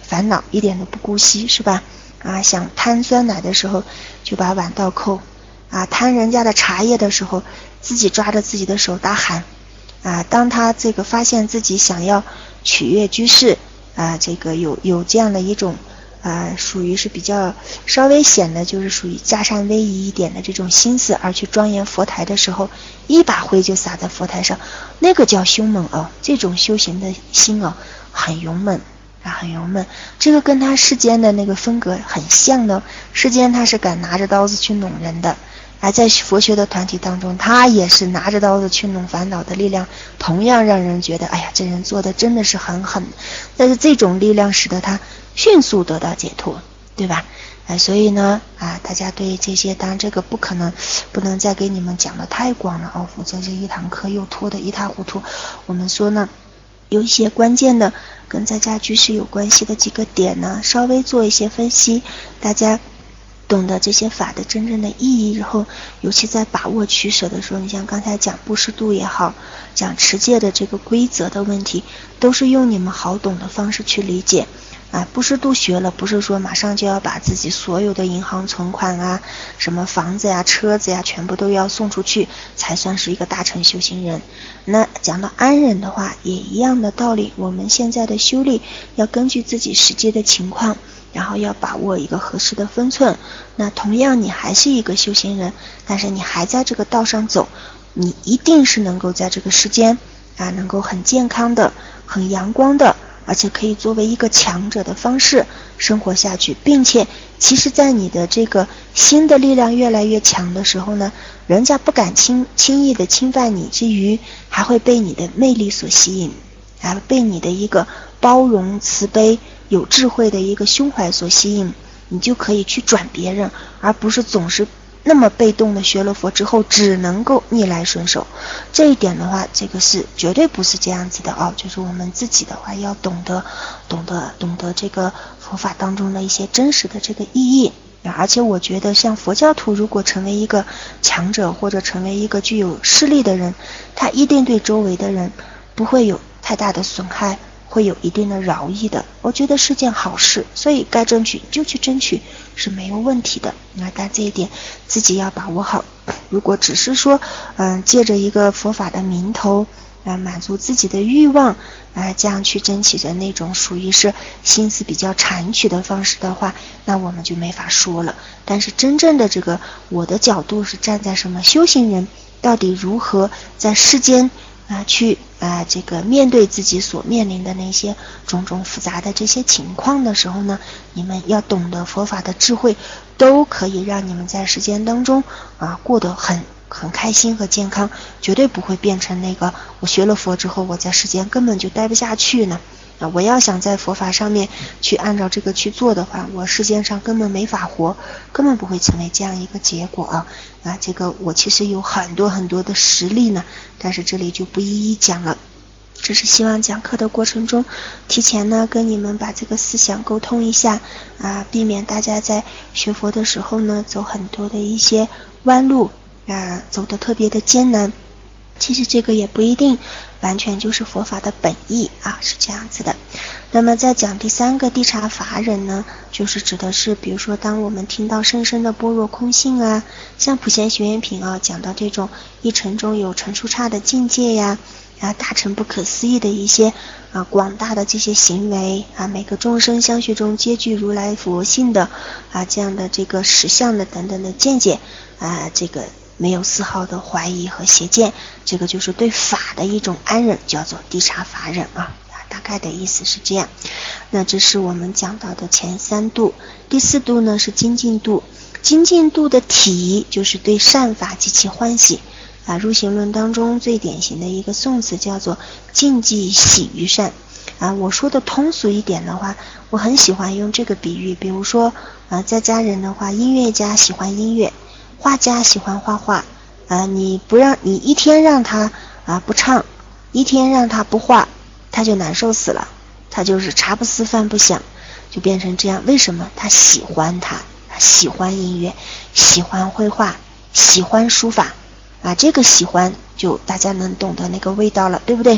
烦恼，一点都不姑息，是吧？啊，想贪酸奶的时候就把碗倒扣，啊，贪人家的茶叶的时候自己抓着自己的手大喊，啊，当他这个发现自己想要取悦居士，啊，这个有有这样的一种啊，属于是比较稍微显得就是属于加善威仪一点的这种心思，而去庄严佛台的时候，一把灰就撒在佛台上，那个叫凶猛哦，这种修行的心哦，很勇猛啊，很勇猛。这个跟他世间的那个风格很像的，世间他是敢拿着刀子去弄人的，而在佛学的团体当中，他也是拿着刀子去弄烦恼的力量，同样让人觉得，哎呀，这人做的真的是很狠。但是这种力量使得他迅速得到解脱，对吧？哎，所以呢，啊，大家对这些，当然这个不可能，不能再给你们讲的太广了哦，否则这一堂课又拖得一塌糊涂。我们说呢，有一些关键的跟在家居士有关系的几个点呢，稍微做一些分析，大家懂得这些法的真正的意义之后，尤其在把握取舍的时候，你像刚才讲布施度也好，讲持戒的这个规则的问题，都是用你们好懂的方式去理解。啊，布施度学了，不是说马上就要把自己所有的银行存款啊、什么房子呀、车子呀，全部都要送出去，才算是一个大乘修行人。那讲到安忍的话，也一样的道理。我们现在的修历要根据自己实际的情况，然后要把握一个合适的分寸。那同样，你还是一个修行人，但是你还在这个道上走，你一定是能够在这个时间啊，能够很健康的、很阳光的。而且可以作为一个强者的方式生活下去，并且其实在你的这个心的力量越来越强的时候呢，人家不敢轻轻易的侵犯你之余，还会被你的魅力所吸引，还会被你的一个包容慈悲有智慧的一个胸怀所吸引，你就可以去转别人，而不是总是那么被动的学了佛之后只能够逆来顺受。这一点的话，这个是绝对不是这样子的哦，就是我们自己的话要懂得懂得懂得这个佛法当中的一些真实的这个意义。而且我觉得像佛教徒如果成为一个强者，或者成为一个具有势力的人，他一定对周围的人不会有太大的损害，会有一定的饶益的，我觉得是件好事，所以该争取就去争取是没有问题的。那但这一点自己要把握好。如果只是说嗯、呃，借着一个佛法的名头啊，满足自己的欲望啊，这样去争取的那种属于是心思比较谄曲的方式的话，那我们就没法说了。但是真正的这个我的角度是站在什么修行人到底如何在世间啊，去啊，这个面对自己所面临的那些种种复杂的这些情况的时候呢，你们要懂得佛法的智慧，都可以让你们在时间当中啊过得很很开心和健康，绝对不会变成那个我学了佛之后，我在世间根本就待不下去呢。啊，我要想在佛法上面去按照这个去做的话，我世间上根本没法活，根本不会成为这样一个结果啊！啊，这个我其实有很多很多的实例呢，但是这里就不一一讲了。只是希望讲课的过程中，提前呢跟你们把这个思想沟通一下啊，避免大家在学佛的时候呢走很多的一些弯路啊，走得特别的艰难。其实这个也不一定完全就是佛法的本意啊，是这样子的。那么在讲第三个谛察法忍呢，就是指的是比如说当我们听到深深的般若空性啊，像普贤行愿品啊讲到这种一乘中有乘数差的境界呀，啊大乘不可思议的一些啊广大的这些行为啊，每个众生相续中皆具如来佛性的啊这样的这个实相的等等的见解啊，这个没有丝毫的怀疑和邪见，这个就是对法的一种安忍，叫做谛察法忍啊，大概的意思是这样。那这是我们讲到的前三度。第四度呢是精进度。精进度的体就是对善法极其欢喜啊，入行论当中最典型的一个颂词叫做尽既喜于善啊。我说的通俗一点的话，我很喜欢用这个比喻，比如说啊，在家人的话，音乐家喜欢音乐，画家喜欢画画啊，你不让你一天让他啊不唱，一天让他不画，他就难受死了，他就是茶不思饭不想，就变成这样。为什么？他喜欢他，他喜欢音乐，喜欢绘画，喜欢书法啊，这个喜欢就大家能懂得那个味道了，对不对？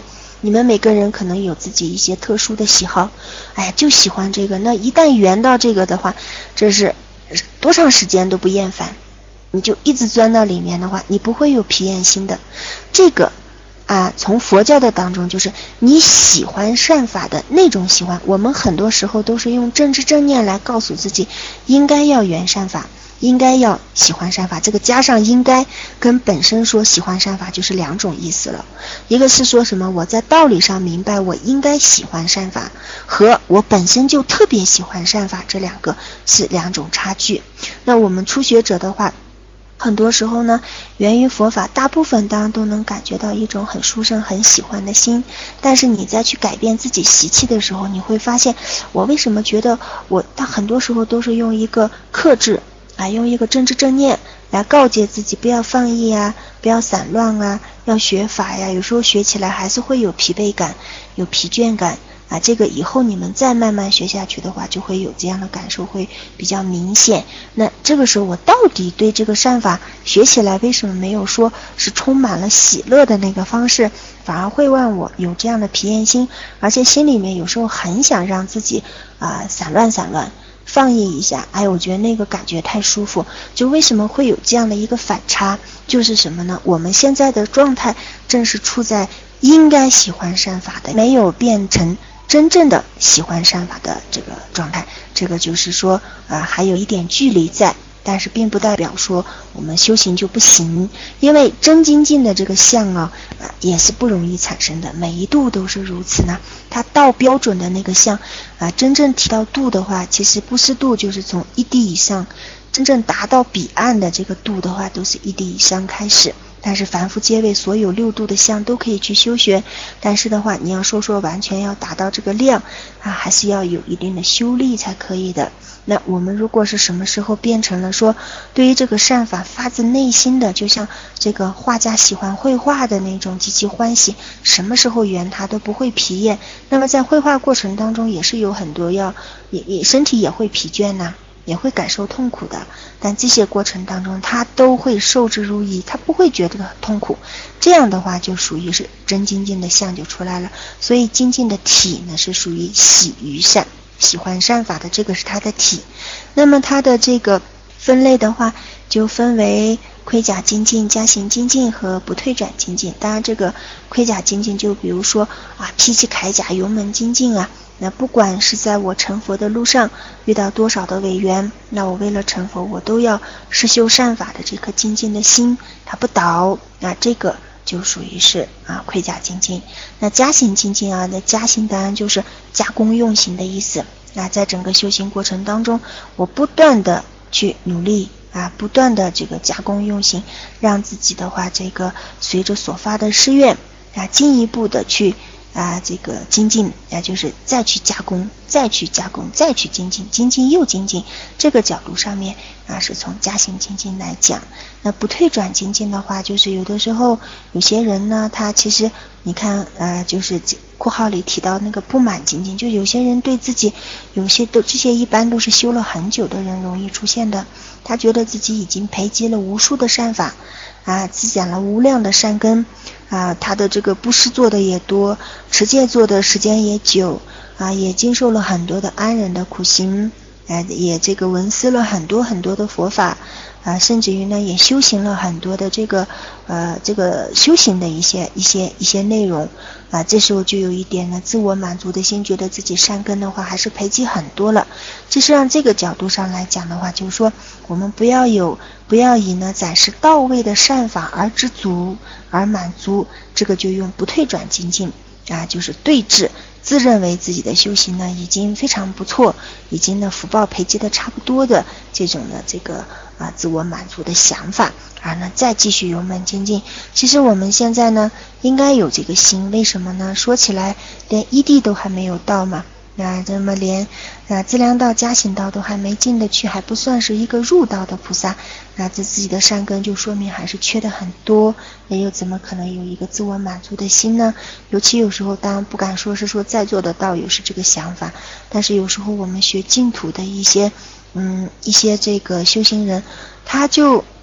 你们每个人可能有自己一些特殊的喜好，哎，就喜欢这个，那一旦缘到这个的话，这是多长时间都不厌烦，你就一直钻到里面的话，你不会有疲厌心的。这个啊，从佛教的当中，就是你喜欢善法的那种喜欢，我们很多时候都是用正知正念来告诉自己应该要缘善法，应该要喜欢善法，这个加上应该跟本身说喜欢善法就是两种意思了。一个是说什么我在道理上明白我应该喜欢善法，和我本身就特别喜欢善法，这两个是两种差距。那我们初学者的话，很多时候呢，源于佛法，大部分当然都能感觉到一种很殊胜很喜欢的心，但是你再去改变自己习气的时候，你会发现我为什么觉得我他很多时候都是用一个克制啊，用一个正知正念来告诫自己不要放逸啊，不要散乱啊，要学法呀，有时候学起来还是会有疲惫感，有疲倦感啊，这个以后你们再慢慢学下去的话，就会有这样的感受，会比较明显。那这个时候我到底对这个善法学起来为什么没有说是充满了喜乐的那个方式，反而会让我有这样的疲厌心，而且心里面有时候很想让自己啊、呃、散乱散乱放逸一下，哎，我觉得那个感觉太舒服。就为什么会有这样的一个反差，就是什么呢？我们现在的状态正是处在应该喜欢善法的，没有变成真正的喜欢善法的这个状态，这个就是说啊、呃，还有一点距离在，但是并不代表说我们修行就不行，因为真精进的这个相啊、呃，也是不容易产生的，每一度都是如此呢。它到标准的那个相啊、呃，真正提到度的话，其实不是度就是从一地以上，真正达到彼岸的这个度的话，都是一地以上开始。但是凡夫皆为所有六度的相都可以去修学，但是的话你要说说完全要达到这个量啊，还是要有一定的修力才可以的。那我们如果是什么时候变成了说对于这个善法发自内心的，就像这个画家喜欢绘画的那种极其欢喜，什么时候缘他都不会疲厌，那么在绘画过程当中也是有很多要也也身体也会疲倦呐、啊，也会感受痛苦的，但这些过程当中他都会受之如饴，他不会觉得痛苦，这样的话就属于是真精进的相就出来了。所以精进的体呢是属于喜于善，喜欢善法的，这个是它的体。那么它的这个分类的话就分为盔甲精进、加行精进和不退转精进。当然这个盔甲精进就比如说啊，披起铠甲油门精进啊，那不管是在我成佛的路上遇到多少的违缘，那我为了成佛我都要实修善法的这颗精进的心它不倒，那这个就属于是啊盔甲精进。那加行精进啊，那加行当然就是加功用行的意思。那在整个修行过程当中，我不断的去努力啊，不断的这个加功用行，让自己的话这个随着所发的誓愿啊，进一步的去啊这个精进啊，就是再去加工，再去加工，再去精进，精进又精进，这个角度上面啊是从加行精进来讲。那不退转精进的话，就是有的时候有些人呢，他其实你看呃就是括号里提到那个不满精进，就有些人对自己有些都这些一般都是修了很久的人容易出现的，他觉得自己已经培积了无数的善法啊，积攒了无量的善根啊，他的这个布施做的也多，持戒做的时间也久啊，也经受了很多的安忍的苦行，啊，也这个闻思了很多很多的佛法啊，甚至于呢也修行了很多的这个呃这个修行的一些一些一些内容啊，这时候就有一点呢自我满足的心，觉得自己善根的话还是培积很多了。这是让这个角度上来讲的话，就是说我们不要有不要以呢暂时到位的善法而知足而满足，这个就用不退转精进啊，就是对治自认为自己的修行呢已经非常不错，已经呢福报培积的差不多的这种的这个啊自我满足的想法，而呢再继续油门精进。其实我们现在呢应该有这个心，为什么呢？说起来连一地都还没有到嘛，那这么连啊资粮道加行道都还没进得去，还不算是一个入道的菩萨，那这自己的善根就说明还是缺的很多，那又怎么可能有一个自我满足的心呢？尤其有时候当然不敢说是说在座的道友是这个想法，但是有时候我们学净土的一些嗯一些这个修行人，他就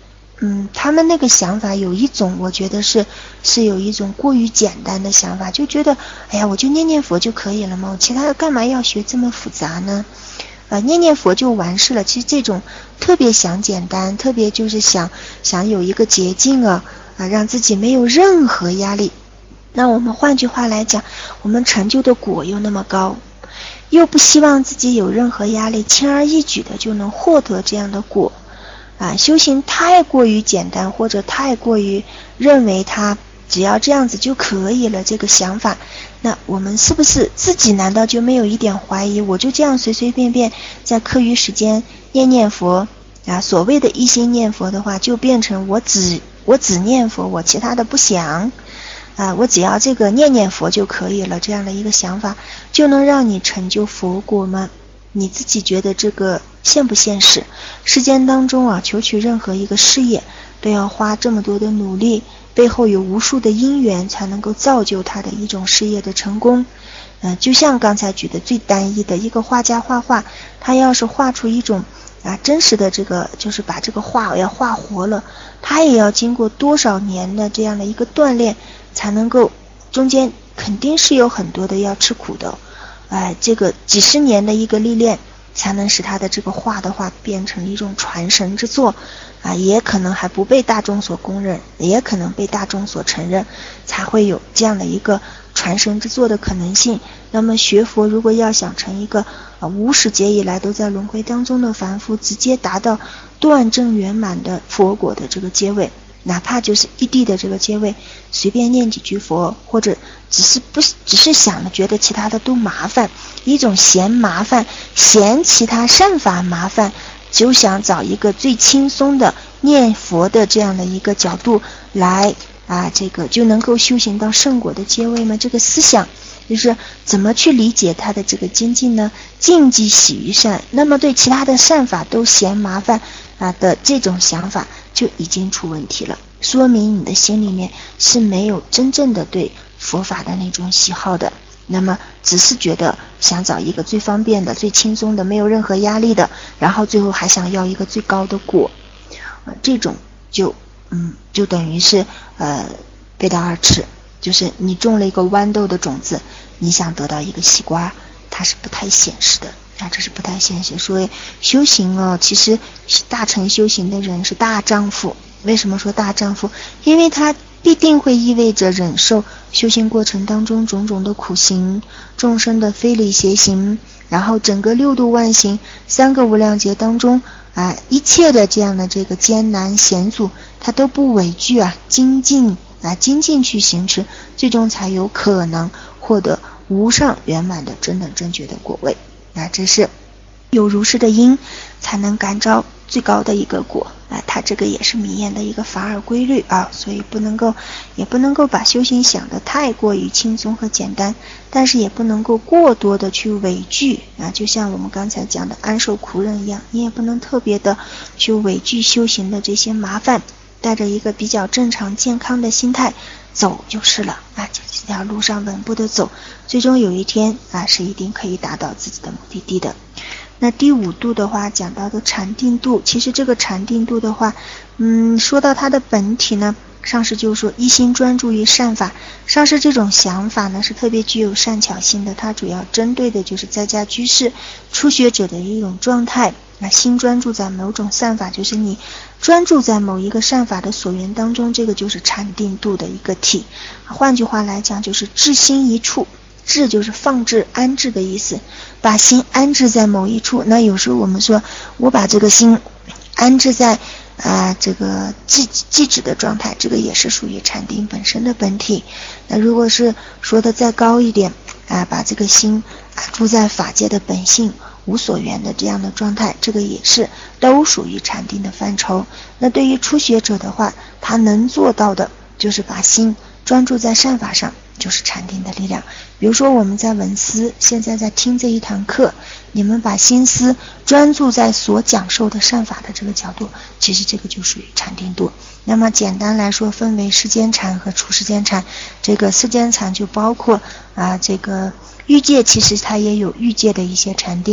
嗯，他们那个想法有一种，我觉得是是有一种过于简单的想法，就觉得，哎呀，我就念念佛就可以了嘛，我其他的干嘛要学这么复杂呢？啊，念念佛就完事了。其实这种特别想简单，特别就是想想有一个捷径啊，啊，让自己没有任何压力。那我们换句话来讲，我们成就的果又那么高，又不希望自己有任何压力，轻而易举的就能获得这样的果。啊，修行太过于简单，或者太过于认为它只要这样子就可以了，这个想法，那我们是不是自己难道就没有一点怀疑？我就这样随随便便在课余时间念念佛啊，所谓的一心念佛的话，就变成我只我只念佛，我其他的不想啊，我只要这个念念佛就可以了，这样的一个想法就能让你成就佛果吗？你自己觉得这个现不现实？世间当中啊，求取任何一个事业都要花这么多的努力，背后有无数的因缘才能够造就他的一种事业的成功。呃，就像刚才举的最单一的一个画家画画，他要是画出一种啊真实的这个，就是把这个画要画活了，他也要经过多少年的这样的一个锻炼，才能够中间肯定是有很多的要吃苦的。哎，这个几十年的一个历练，才能使他的这个画的话变成一种传神之作啊，也可能还不被大众所公认，也可能被大众所承认，才会有这样的一个传神之作的可能性。那么学佛如果要想成一个啊无始劫以来都在轮回当中的凡夫，直接达到断证圆满的佛果的这个阶位，哪怕就是一地的这个阶位，随便念几句佛，或者只是不只是想了觉得其他的都麻烦，一种嫌麻烦，嫌其他善法麻烦，就想找一个最轻松的念佛的这样的一个角度来啊，这个就能够修行到圣果的阶位吗？这个思想就是怎么去理解他的这个精进呢？静即喜于善，那么对其他的善法都嫌麻烦啊的这种想法就已经出问题了，说明你的心里面是没有真正的对佛法的那种喜好的，那么只是觉得想找一个最方便的、最轻松的、没有任何压力的，然后最后还想要一个最高的果，呃、这种就嗯就等于是呃背道而驰，就是你种了一个豌豆的种子，你想得到一个西瓜，它是不太现实的啊，这是不太现实。所以修行哦，其实大乘修行的人是大丈夫。为什么说大丈夫？因为他必定会意味着忍受修行过程当中种种的苦行，众生的非礼邪行，然后整个六度万行，三个无量劫当中啊，一切的这样的这个艰难险阻，他都不畏惧啊，精进啊，精进去行持，最终才有可能获得无上圆满的真等正觉的果位。啊，这是有如是的因，才能感召最高的一个果。啊，它这个也是弥延的一个法尔规律啊，所以不能够，也不能够把修行想得太过于轻松和简单，但是也不能够过多的去畏惧啊，就像我们刚才讲的安受苦忍一样，你也不能特别的去畏惧修行的这些麻烦，带着一个比较正常健康的心态走就是了啊，就这条路上稳步的走，最终有一天啊是一定可以达到自己的目的地的。那第五度的话讲到的禅定度，其实这个禅定度的话嗯，说到它的本体呢，上师就说一心专注于善法。上师这种想法呢是特别具有善巧心的，它主要针对的就是在家居士初学者的一种状态。那心专注在某种善法，就是你专注在某一个善法的所缘当中，这个就是禅定度的一个体。换句话来讲，就是置心一处，置就是放置安置的意思，把心安置在某一处。那有时候我们说我把这个心安置在啊这个寂寂止的状态，这个也是属于禅定本身的本体。那如果是说的再高一点啊，把这个心安住在法界的本性无所缘的这样的状态，这个也是都属于禅定的范畴。那对于初学者的话，他能做到的就是把心专注在善法上，就是禅定的力量。比如说我们在闻思，现在在听这一堂课，你们把心思专注在所讲授的善法的这个角度，其实这个就属于禅定度。那么简单来说分为世间禅和出世间禅。这个世间禅就包括啊这个欲界，其实它也有欲界的一些禅定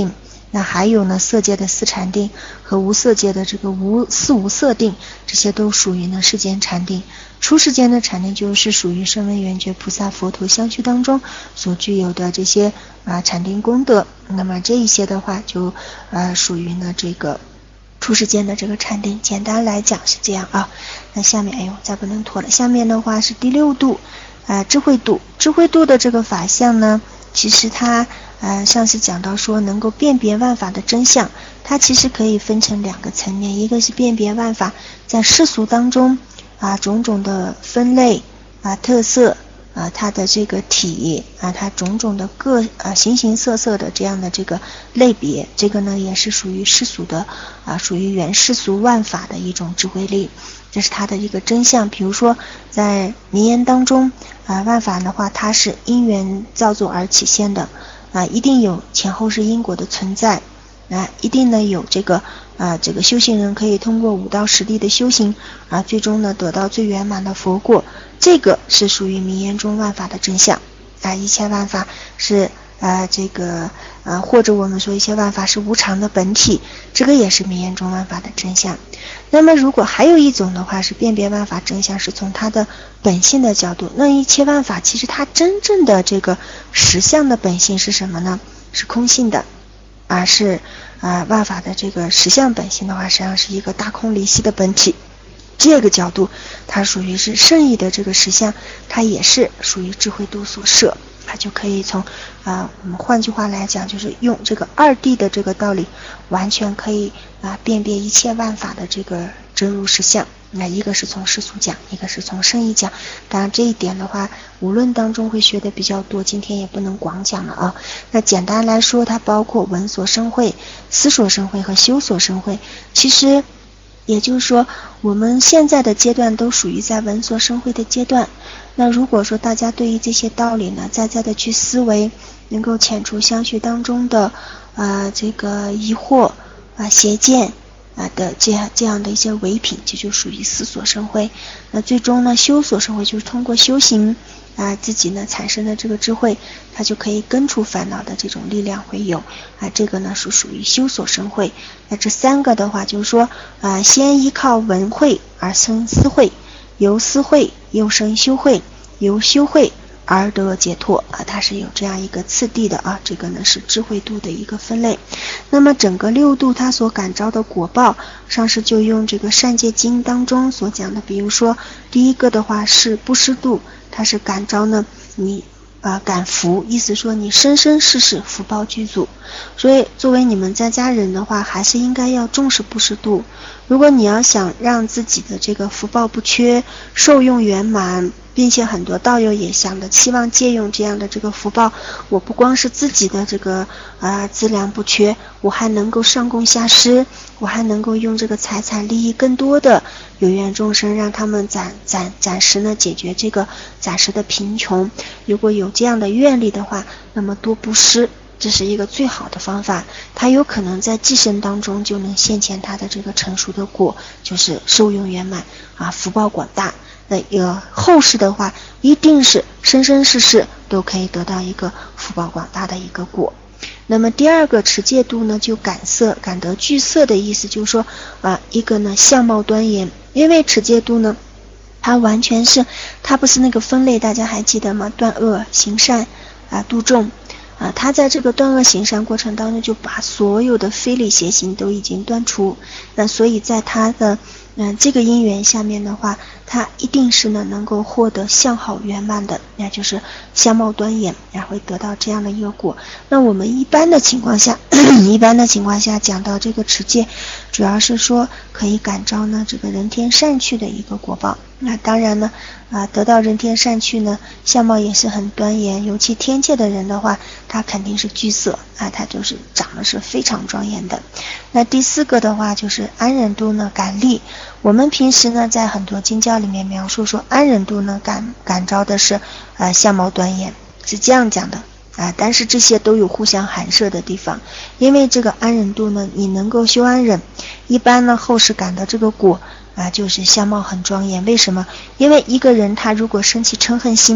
那还有呢色界的四禅定和无色界的这个无四无色定，这些都属于呢世间禅定。出世间的禅定就是属于声闻缘觉菩萨佛陀相续当中所具有的这些啊禅定功德，那么这一些的话就呃属于呢这个出世间的这个禅定。简单来讲是这样啊。那下面哎呦再不能拖了，下面的话是第六度啊、呃、智慧度。智慧度的这个法相呢，其实它呃上次讲到说能够辨别万法的真相，它其实可以分成两个层面，一个是辨别万法在世俗当中啊种种的分类啊特色啊它的这个体啊它种种的各啊形形色色的这样的这个类别，这个呢也是属于世俗的啊属于原世俗万法的一种智慧力，这是它的一个真相。比如说在名言当中啊万法的话，它是因缘造作而起现的啊，一定有前后世因果的存在啊，一定呢有这个啊这个修行人可以通过五到十力的修行啊，最终呢得到最圆满的佛果，这个是属于名言中万法的真相啊。一切万法是啊这个啊或者我们说一切万法是无常的本体，这个也是名言中万法的真相。那么如果还有一种的话是辨别万法真相，是从它的本性的角度，那一切万法其实它真正的这个实相的本性是什么呢？是空性的啊，是啊万法的这个实相本性的话，实际上是一个大空离析的本体。这个角度它属于是圣意的这个实相，它也是属于智慧度所摄，它就可以从啊我们换句话来讲，就是用这个二谛的这个道理，完全可以啊辨别一切万法的这个真如实相。那一个是从世俗讲，一个是从圣意讲，当然这一点的话无论当中会学的比较多，今天也不能广讲了啊。那简单来说，它包括闻所生慧、思所生慧和修所生慧。其实也就是说我们现在的阶段都属于在闻所生慧的阶段。那如果说大家对于这些道理呢再再的去思维，能够遣除相续当中的呃这个疑惑啊、呃、邪见啊的这样这样的一些伪品，这就属于思所生慧。那最终呢修所生慧，就是通过修行啊自己呢产生的这个智慧，它就可以根除烦恼的这种力量会有啊，这个呢是属于修所生慧。那这三个的话就是说啊，先依靠闻慧而生思慧，由思慧又生修慧，由修慧而得解脱啊，它是有这样一个次第的啊，这个呢是智慧度的一个分类。那么整个六度它所感召的果报，上师就用这个善戒经当中所讲的，比如说第一个的话是布施度，它是感召呢你啊、呃、感福，意思说你生生世世福报具足。所以作为你们在家人的话，还是应该要重视布施度。如果你要想让自己的这个福报不缺，受用圆满，并且很多道友也想的期望借用这样的这个福报，我不光是自己的这个啊、呃、资粮不缺，我还能够上供下施，我还能够用这个财产利益更多的有缘众生，让他们暂暂暂时呢解决这个暂时的贫穷。如果有这样的愿力的话，那么多布施，这是一个最好的方法，他有可能在寄生当中就能现前他的这个成熟的果，就是受用圆满啊，福报广大。那呃后世的话，一定是生生世世都可以得到一个福报广大的一个果。那么第二个持戒度呢，就感色，感得具色的意思就是说啊，一个呢相貌端严，因为持戒度呢它完全是，它不是那个分类，大家还记得吗？断恶行善啊，度众啊，他在这个断恶行善过程当中，就把所有的非礼邪行都已经断除。那所以在他的嗯、呃、这个因缘下面的话，他一定是呢能够获得相好圆满的，那就是相貌端严，然后会得到这样的一个果。那我们一般的情况下一般的情况下讲到这个持戒，主要是说可以感召呢这个人天善趣的一个果报。那当然呢啊，得到人天善趣呢，相貌也是很端严，尤其天界的人的话，他肯定是具色啊，他就是长得是非常庄严的。那第四个的话就是安忍度呢感力。我们平时呢在很多经教里面描述说安忍度呢感感召的是呃相貌端严，是这样讲的啊，但是这些都有互相含摄的地方。因为这个安忍度呢，你能够修安忍，一般呢后世感的这个果啊，就是相貌很庄严。为什么？因为一个人他如果生起嗔恨心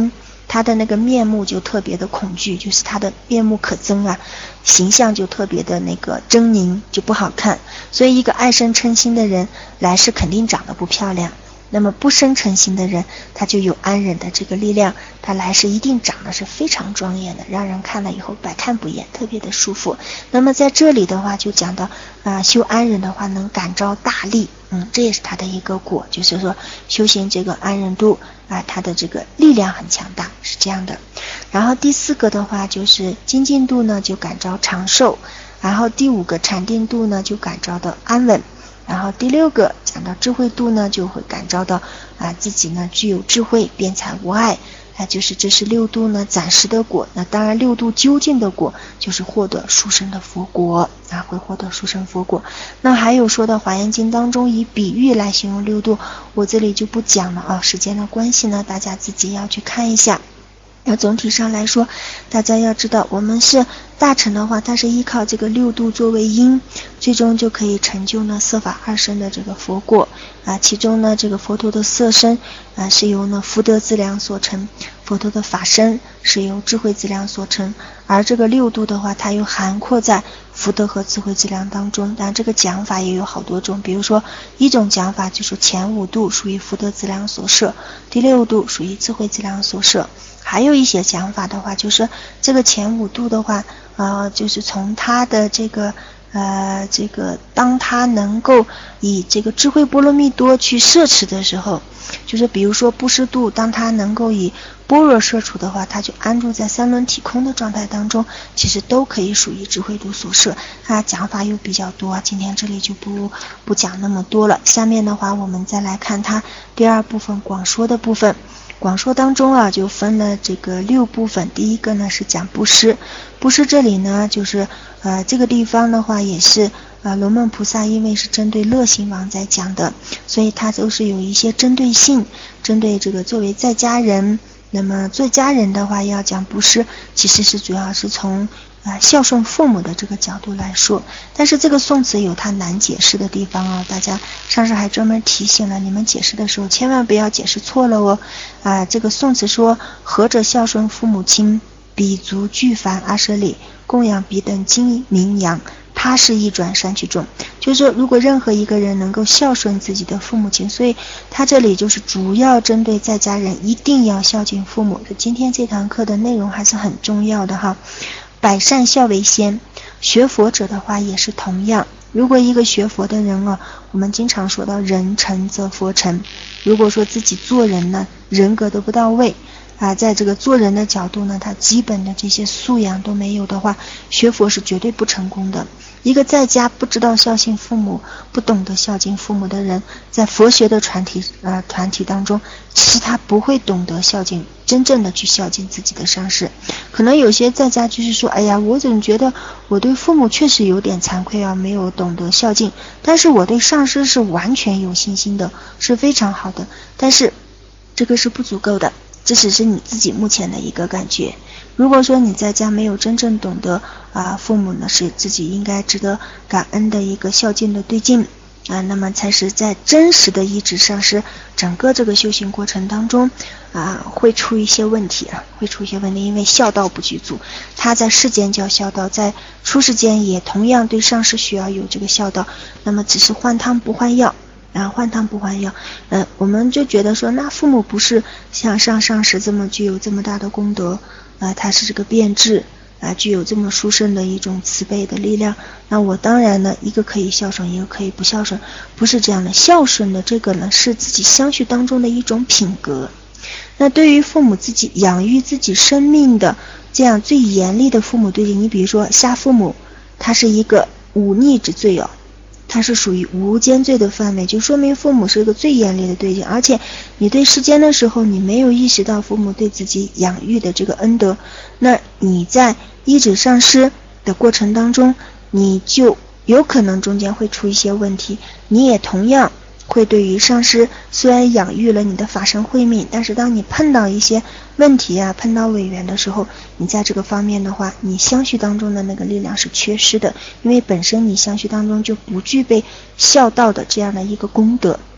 他的那个面目就特别的恐惧，就是他的面目可憎啊，形象就特别的那个狰狞，就不好看。所以一个爱生嗔心的人来世肯定长得不漂亮，那么不生嗔心的人他就有安忍的这个力量，他来世一定长得是非常庄严的，让人看了以后百看不厌，特别的舒服。那么在这里的话就讲到啊、呃，修安忍的话能感召大力，嗯，这也是他的一个果，就是说修行这个安忍度啊、呃，他的这个力量很强大，是这样的。然后第四个的话就是精进度呢就感召长寿，然后第五个禅定度呢就感召到安稳，然后第六个讲到智慧度呢就会感召到啊自己呢具有智慧，辩才无碍，啊就是这是六度呢暂时的果。那当然六度究竟的果就是获得殊胜的佛果啊，会获得殊胜佛果。那还有说到华严经当中以比喻来形容六度，我这里就不讲了啊，时间的关系呢大家自己要去看一下。那总体上来说，大家要知道我们是大乘的话，它是依靠这个六度作为因，最终就可以成就呢色法二身的这个佛果啊。其中呢这个佛陀的色身啊是由呢福德资粮所成，佛陀的法身是由智慧资粮所成，而这个六度的话它又涵括在福德和智慧资粮当中。但这个讲法也有好多种，比如说一种讲法就是前五度属于福德资粮所摄，第六度属于智慧资粮所摄。还有一些讲法的话，就是这个前五度的话，呃，就是从他的这个呃这个，当他能够以这个智慧波罗蜜多去摄持的时候，就是比如说布施度，当他能够以般若摄持的话，他就安住在三轮体空的状态当中，其实都可以属于智慧度所摄。他讲法又比较多，今天这里就不不讲那么多了。下面的话，我们再来看他第二部分广说的部分。广说当中啊，就分了这个六部分。第一个呢是讲布施，布施这里呢就是呃这个地方的话也是呃罗梦菩萨因为是针对乐行王在讲的，所以它都是有一些针对性，针对这个作为在家人，那么做家人的话要讲布施，其实是主要是从啊，孝顺父母的这个角度来说。但是这个宋词有它难解释的地方啊，大家上次还专门提醒了，你们解释的时候千万不要解释错了哦。啊，这个宋词说何者孝顺父母亲，彼足具凡阿舍利，供养彼等精名扬，他是一转善趣众。就是说如果任何一个人能够孝顺自己的父母亲，所以他这里就是主要针对在家人一定要孝敬父母。今天这堂课的内容还是很重要的哈。百善孝为先，学佛者的话也是同样。如果一个学佛的人啊，我们经常说到人成则佛成，如果说自己做人呢人格都不到位啊，在这个做人的角度呢，他基本的这些素养都没有的话，学佛是绝对不成功的。一个在家不知道孝敬父母，不懂得孝敬父母的人，在佛学的团体呃团体当中，其实他不会懂得孝敬，真正的去孝敬自己的上师。可能有些在家就是说，哎呀，我总觉得我对父母确实有点惭愧啊，没有懂得孝敬，但是我对上师是完全有信心的，是非常好的。但是这个是不足够的，这只是你自己目前的一个感觉。如果说你在家没有真正懂得啊，父母呢是自己应该值得感恩的一个孝敬的对境啊，那么才是在真实的依止上师整个这个修行过程当中啊，会出一些问题啊，会出一些问题，因为孝道不具足。他在世间叫孝道，在出世间也同样对上师需要有这个孝道，那么只是换汤不换药。啊，换汤不换药，呃，我们就觉得说，那父母不是像上上师这么具有这么大的功德，啊、呃，他是这个变质，啊、呃，具有这么殊胜的一种慈悲的力量。那我当然呢，一个可以孝顺，一个可以不孝顺，不是这样的。孝顺的这个呢，是自己相续当中的一种品格。那对于父母自己养育自己生命的这样最严厉的父母对境，你比如说杀父母，他是一个忤逆之罪哦。它是属于无间罪的范围，就说明父母是一个最严厉的对境。而且你对世间的时候，你没有意识到父母对自己养育的这个恩德，那你在依止上师的过程当中，你就有可能中间会出一些问题。你也同样会对于上师虽然养育了你的法身慧命，但是当你碰到一些问题啊，碰到违缘的时候，你在这个方面的话，你相续当中的那个力量是缺失的，因为本身你相续当中就不具备孝道的这样的一个功德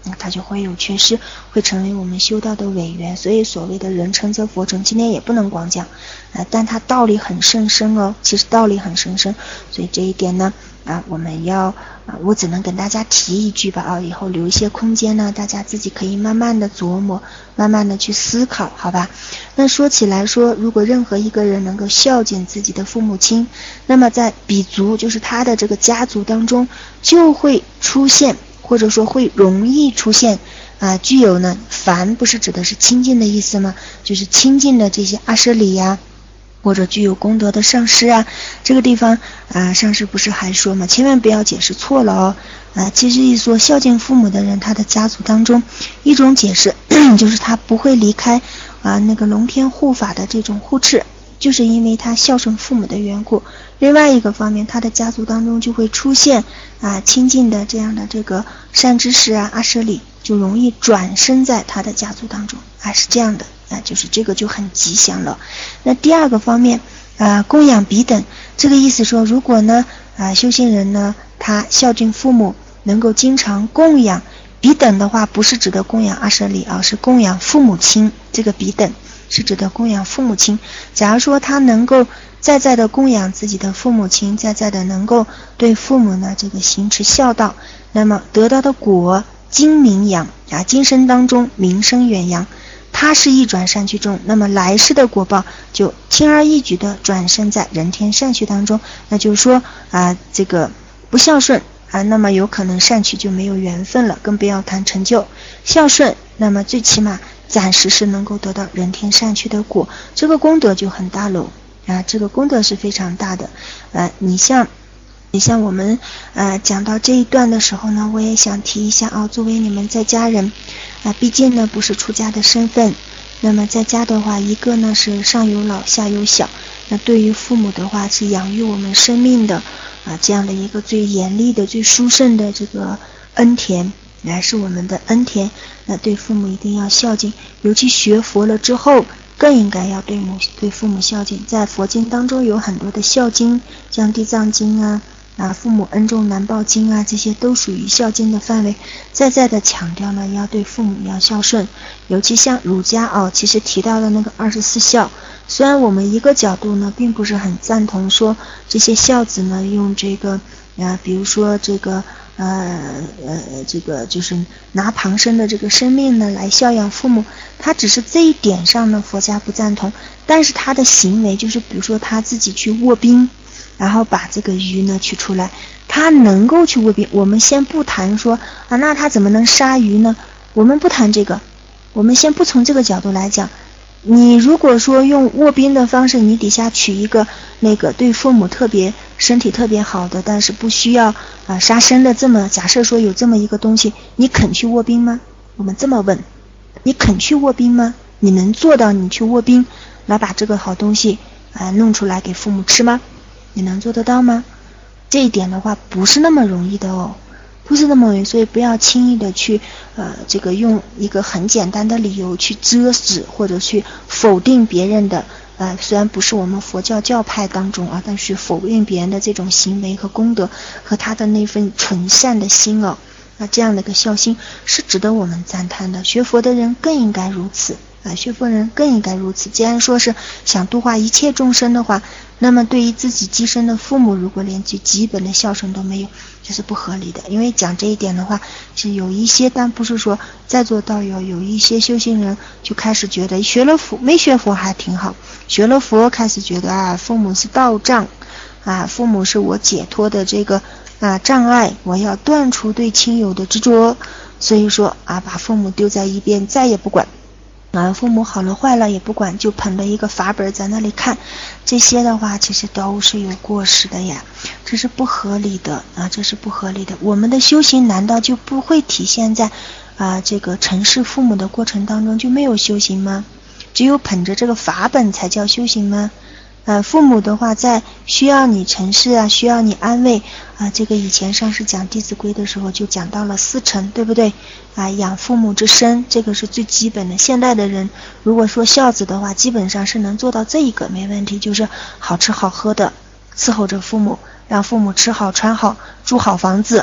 它就会有缺失，会成为我们修道的违缘。所以所谓的人成则佛成，今天也不能光讲啊，但它道理很深深哦，其实道理很深深。所以这一点呢啊，我们要啊，我只能跟大家提一句吧啊，以后留一些空间呢，大家自己可以慢慢的琢磨，慢慢的去思考，好吧？那说起来说，如果任何一个人能够孝敬自己的父母亲，那么在彼族，就是他的这个家族当中，就会出现，或者说会容易出现啊，具有呢，凡不是指的是亲近的意思吗？就是亲近的这些阿舍里呀，或者具有功德的上师啊，这个地方啊，上师不是还说嘛，千万不要解释错了哦。啊，其实一说孝敬父母的人，他的家族当中，一种解释就是他不会离开啊那个龙天护法的这种护持，就是因为他孝顺父母的缘故。另外一个方面，他的家族当中就会出现啊亲近的这样的这个善知识啊阿舍里，就容易转生在他的家族当中啊，是这样的啊，就是这个就很吉祥了。那第二个方面啊，供养彼等，这个意思说，如果呢啊修行人呢他孝敬父母，能够经常供养彼等的话，不是指的供养阿舍里啊，是供养父母亲。这个彼等是指的供养父母亲。假如说他能够在在的供养自己的父母亲，在在的能够对父母呢这个行持孝道，那么得到的果精名扬啊，今生当中名声远扬，他是一转善趣中，那么来世的果报就轻而易举的转生在人天善趣当中。那就是说啊，这个不孝顺啊，那么有可能善趣就没有缘分了，更不要谈成就。孝顺，那么最起码暂时是能够得到人天善趣的果，这个功德就很大喽啊，这个功德是非常大的。呃，你像你像我们呃讲到这一段的时候呢，我也想提一下啊，作为你们在家人啊，毕竟呢不是出家的身份，那么在家的话，一个呢是上有老下有小，那对于父母的话是养育我们生命的啊，这样的一个最严厉的最殊胜的这个恩田，乃是我们的恩田。那对父母一定要孝敬，尤其学佛了之后更应该要对母对父母孝敬。在佛经当中有很多的孝经，像地藏经啊啊父母恩重难报经啊，这些都属于孝经的范围，再再的强调呢要对父母要孝顺。尤其像儒家哦，其实提到了那个二十四孝，虽然我们一个角度呢并不是很赞同说这些孝子呢用这个啊比如说这个呃呃这个就是拿旁生的这个生命呢来孝养父母，他只是这一点上呢佛家不赞同，但是他的行为就是比如说他自己去卧冰，然后把这个鱼呢取出来，他能够去卧冰，我们先不谈说啊那他怎么能杀鱼呢，我们不谈这个，我们先不从这个角度来讲。你如果说用卧冰的方式，你底下取一个那个对父母特别身体特别好的，但是不需要啊杀生的，这么假设说有这么一个东西，你肯去卧冰吗？我们这么问，你肯去卧冰吗？你能做到你去卧冰来把这个好东西啊弄出来给父母吃吗？你能做得到吗？这一点的话不是那么容易的哦，不是那么容易，所以不要轻易的去呃这个用一个很简单的理由去遮止或者去否定别人的呃虽然不是我们佛教教派当中啊，但是否定别人的这种行为和功德和他的那份纯善的心哦，那这样的一个孝心是值得我们赞叹的。学佛的人更应该如此啊，学佛人更应该如此。既然说是想度化一切众生的话，那么对于自己寄生的父母，如果连最基本的孝顺都没有，这是不合理的。因为讲这一点的话，是有一些，但不是说在座道友有一些修行人就开始觉得学了佛没学佛还挺好，学了佛开始觉得啊父母是道障啊，父母是我解脱的这个啊障碍，我要断除对亲友的执着，所以说啊把父母丢在一边再也不管啊，父母好了坏了也不管，就捧了一个法本在那里看，这些的话其实都是有过失的呀，这是不合理的啊，这是不合理的。我们的修行难道就不会体现在啊这个承事父母的过程当中就没有修行吗？只有捧着这个法本才叫修行吗？呃，父母的话在需要你承事啊，需要你安慰啊，这个以前上师讲弟子规的时候就讲到了四承，对不对啊？养父母之身，这个是最基本的。现代的人如果说孝子的话，基本上是能做到这一个没问题，就是好吃好喝的伺候着父母，让父母吃好穿好住好房子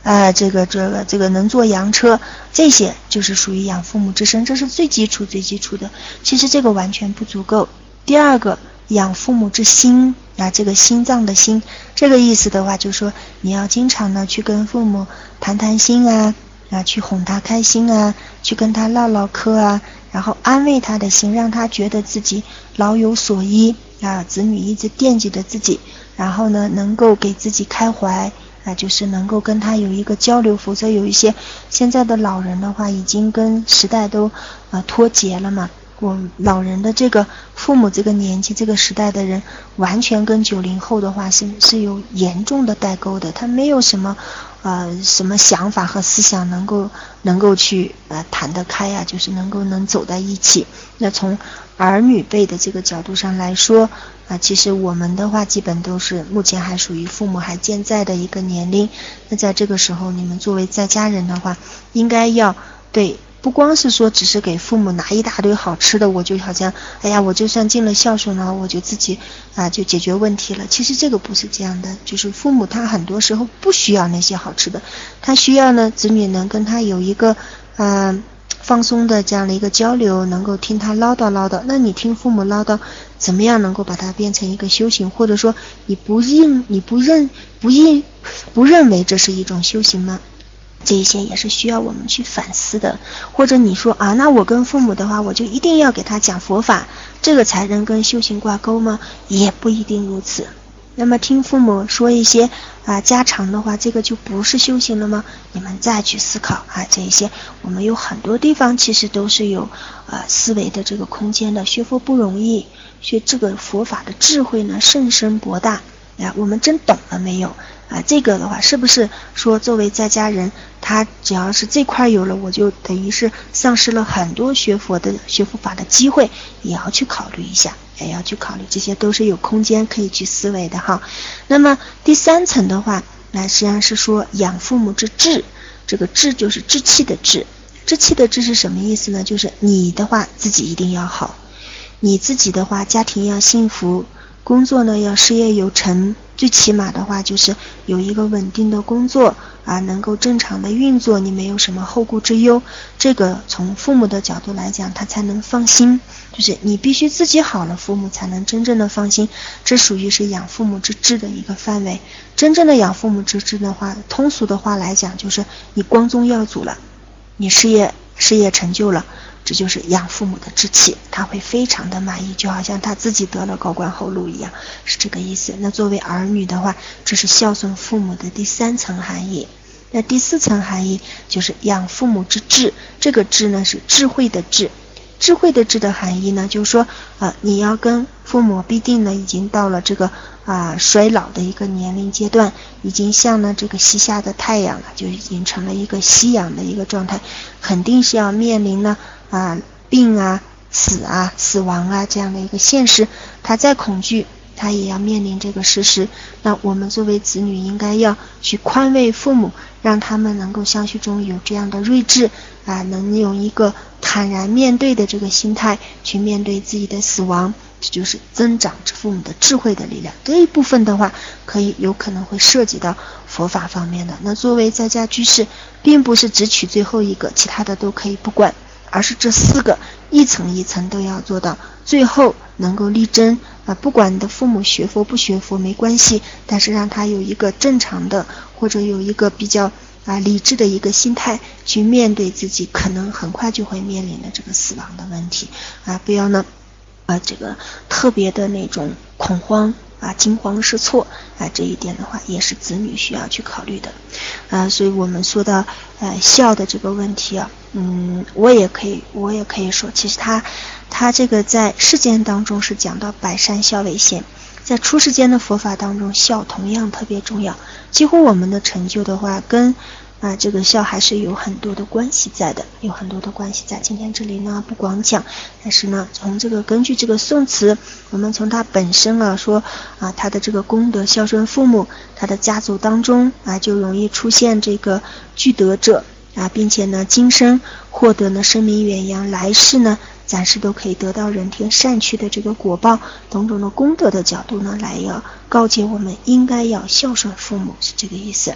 呃，这个这个这个能坐洋车，这些就是属于养父母之身，这是最基础最基础的。其实这个完全不足够。第二个，养父母之心啊，这个心脏的心，这个意思的话，就是说你要经常呢去跟父母谈谈心啊，啊，去哄他开心啊，去跟他唠唠嗑啊，然后安慰他的心，让他觉得自己老有所依啊，子女一直惦记着自己，然后呢能够给自己开怀啊，就是能够跟他有一个交流。否则有一些现在的老人的话，已经跟时代都呃脱节了嘛。我老人的这个父母这个年纪这个时代的人，完全跟九零后的话是是有严重的代沟的，他没有什么呃什么想法和思想能够能够去呃谈得开啊，就是能够能走在一起。那从儿女辈的这个角度上来说啊、呃，其实我们的话基本都是目前还属于父母还健在的一个年龄。那在这个时候，你们作为在家人的话，应该要对。不光是说只是给父母拿一大堆好吃的，我就好像哎呀，我就算尽了孝顺了，我就自己啊就解决问题了。其实这个不是这样的，就是父母他很多时候不需要那些好吃的，他需要呢子女能跟他有一个嗯、呃、放松的这样的一个交流，能够听他唠叨唠叨。那你听父母唠叨，怎么样能够把它变成一个修行？或者说你不认你不认不认不认为这是一种修行吗？这一些也是需要我们去反思的。或者你说啊，那我跟父母的话，我就一定要给他讲佛法，这个才能跟修行挂钩吗？也不一定如此。那么听父母说一些啊家常的话，这个就不是修行了吗？你们再去思考啊，这一些我们有很多地方其实都是有呃思维的这个空间的。学佛不容易，学这个佛法的智慧呢甚深博大啊，我们真懂了没有？啊，这个的话是不是说作为在家人，他只要是这块有了，我就等于是丧失了很多学佛的学佛法的机会，也要去考虑一下，也要去考虑，这些都是有空间可以去思维的哈。那么第三层的话，那实际上是说养父母之志，这个志就是志气的志，志气的志是什么意思呢？就是你的话自己一定要好，你自己的话家庭要幸福，工作呢要事业有成，最起码的话就是有一个稳定的工作啊，能够正常的运作，你没有什么后顾之忧。这个从父母的角度来讲，他才能放心，就是你必须自己好了，父母才能真正的放心。这属于是养父母之志的一个范围。真正的养父母之志的话，通俗的话来讲，就是你光宗耀祖了，你事业事业成就了，这就是养父母的志气，他会非常的满意，就好像他自己得了高官厚禄一样，是这个意思。那作为儿女的话，这是孝顺父母的第三层含义。那第四层含义就是养父母之智，这个智呢是智慧的智。智慧的智的含义呢，就是说啊、呃，你要跟父母必定呢已经到了这个啊、呃、衰老的一个年龄阶段，已经像呢这个西下的太阳了，就已经成了一个夕阳的一个状态，肯定是要面临呢啊病啊死啊死亡啊这样的一个现实。他再恐惧，他也要面临这个事实。那我们作为子女应该要去宽慰父母，让他们能够相续中有这样的睿智啊，能用一个坦然面对的这个心态去面对自己的死亡，这就是增长父母的智慧的力量。这一部分的话可以有可能会涉及到佛法方面的。那作为在家居士，并不是只取最后一个，其他的都可以不管，而是这四个一层一层都要做到，最后能够力争啊，不管你的父母学佛不学佛没关系，但是让他有一个正常的或者有一个比较啊理智的一个心态去面对自己可能很快就会面临的这个死亡的问题啊，不要呢啊这个特别的那种恐慌啊惊慌失措啊，这一点的话也是子女需要去考虑的啊。所以我们说到呃孝的这个问题啊，嗯我也可以我也可以说，其实他他这个在世间当中是讲到百善孝为先，在出世间的佛法当中，孝同样特别重要。几乎我们的成就的话，跟啊这个孝还是有很多的关系在的，有很多的关系在。今天这里呢不光讲，但是呢从这个根据这个宋词，我们从它本身啊说啊他的这个功德孝顺父母，他的家族当中啊就容易出现这个具德者啊，并且呢今生获得呢声名远扬，来世呢暂时都可以得到人天善趣的这个果报，种种的功德的角度呢来要告诫我们应该要孝顺父母，是这个意思。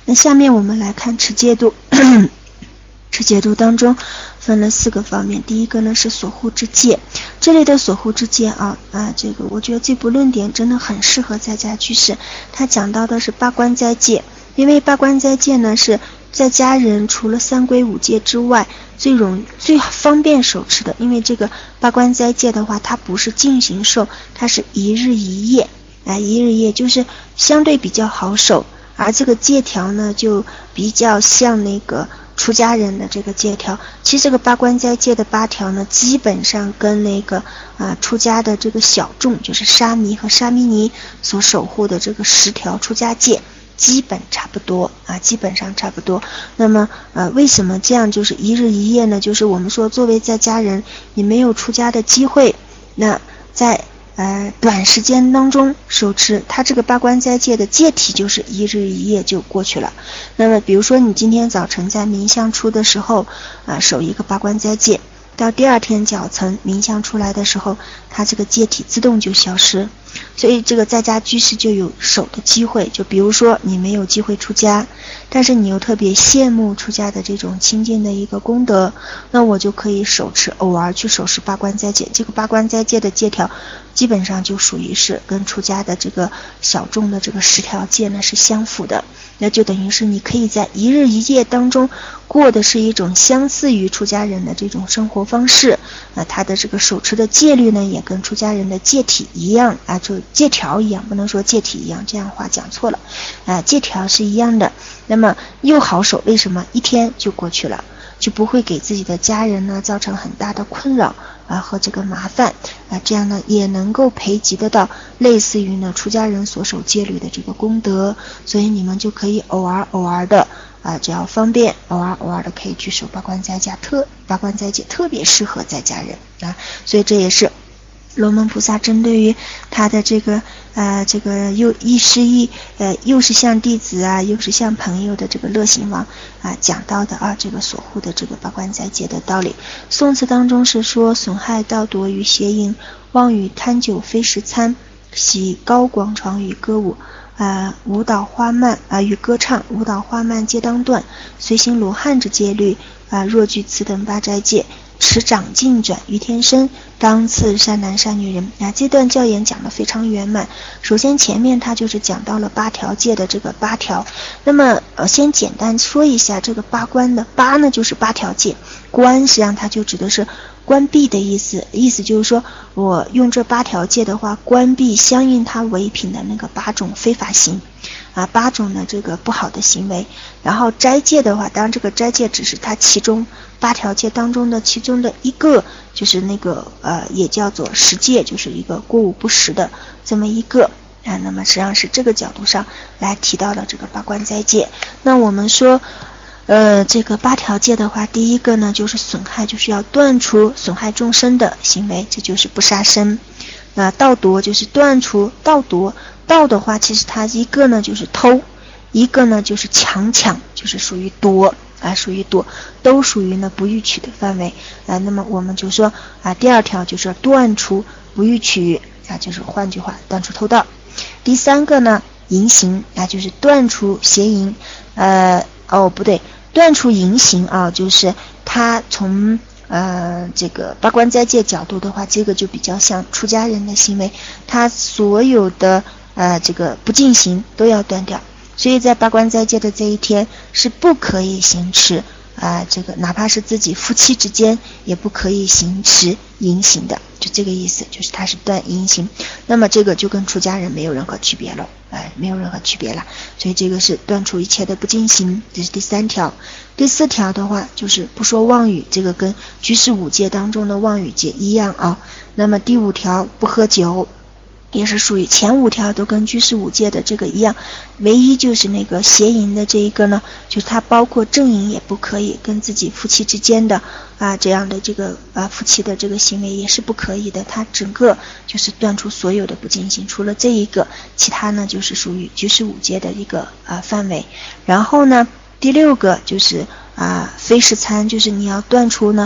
那下面我们来看持戒度。持戒度当中分了四个方面，第一个呢是锁护之戒，这类的锁护之戒啊啊，这个我觉得这部论点真的很适合在家居士，它讲到的是八关斋戒，因为八关斋戒呢是在家人除了三归五戒之外最容最方便手持的，因为这个八关斋戒的话，它不是进行受，它是一日一夜，啊，一日一夜就是相对比较好守，而这个戒条呢就比较像那个出家人的这个戒条。其实这个八关斋戒的八条呢，基本上跟那个啊出家的这个小众，就是沙弥和沙弥尼所守护的这个十条出家戒基本差不多啊，基本上差不多。那么呃，为什么这样就是一日一夜呢？就是我们说作为在家人，你没有出家的机会，那在呃短时间当中手持它这个八关斋戒的戒体就是一日一夜就过去了。那么比如说你今天早晨在冥想出的时候啊、呃、守一个八关斋戒，到第二天早晨冥想出来的时候，它这个戒体自动就消失。所以这个在家居士就有守的机会，就比如说你没有机会出家，但是你又特别羡慕出家的这种清净的一个功德，那我就可以手持偶尔去手持八关斋戒，这个八关斋戒的戒条基本上就属于是跟出家的这个小众的这个十条戒呢是相符的，那就等于是你可以在一日一夜当中过的是一种相似于出家人的这种生活方式，啊，他的这个手持的戒律呢也跟出家人的戒体一样啊，就戒条一样，不能说戒体一样，这样话讲错了啊，戒条是一样的。那么又好守，为什么一天就过去了，就不会给自己的家人呢造成很大的困扰啊和这个麻烦啊，这样呢也能够培集得到类似于呢出家人所守戒律的这个功德，所以你们就可以偶尔偶尔的啊，只要方便，偶尔偶尔的可以去守八关斋戒，特八关斋戒特别适合在家人啊，所以这也是罗门菩萨针对于他的这个呃这个又亦师亦呃又是像弟子啊，又是像朋友的这个乐行王啊讲到的啊这个所护的这个八关斋戒的道理。宋词当中是说：损害盗夺与邪淫，妄语贪酒非食餐，喜高广床与歌舞。呃，舞蹈花蔓啊、呃，与歌唱，舞蹈花蔓皆当断。随行罗汉之戒律啊、呃，若具此等八斋戒，持掌尽转于天身，当赐善男善女人。啊，这段教言讲得非常圆满。首先前面他就是讲到了八条戒的这个八条，那么呃，先简单说一下这个八关的八呢，就是八条戒，关实际上它就指的是关闭的意思，意思就是说我用这八条戒的话，关闭相应它唯品的那个八种非法行啊，八种的这个不好的行为。然后斋戒的话，当然这个斋戒只是它其中八条戒当中的其中的一个，就是那个呃也叫做食戒，就是一个过午不食的这么一个啊。那么实际上是这个角度上来提到了这个八关斋戒。那我们说呃，这个八条戒的话，第一个呢就是损害，就是要断除损害众生的行为，这就是不杀生。那、呃、盗夺就是断除盗夺，盗的话其实它一个呢就是偷，一个呢就是强抢，就是属于夺啊，属于夺，都属于呢不欲取的范围啊。那么我们就说啊，第二条就是断除不欲取啊，就是换句话断除偷盗。第三个呢淫行啊，就是断除邪淫，呃哦不对。断除淫行啊，就是他从呃这个八关斋戒角度的话，这个就比较像出家人的行为，他所有的呃这个不净行都要断掉，所以在八关斋戒的这一天是不可以行持啊、呃、这个哪怕是自己夫妻之间也不可以行持淫行的，就这个意思，就是他是断淫行。那么这个就跟出家人没有任何区别了，哎，没有任何区别了。所以这个是断除一切的不净行，这是第三条。第四条的话就是不说妄语，这个跟居士五戒当中的妄语戒一样啊。那么第五条不喝酒，也是属于前五条都跟居士五戒的这个一样，唯一就是那个邪淫的这一个呢，就是它包括正淫也不可以，跟自己夫妻之间的啊这样的这个啊夫妻的这个行为也是不可以的，它整个就是断除所有的不净行，除了这一个，其他呢就是属于居士五戒的一个啊范围。然后呢第六个就是啊非食餐，就是你要断除呢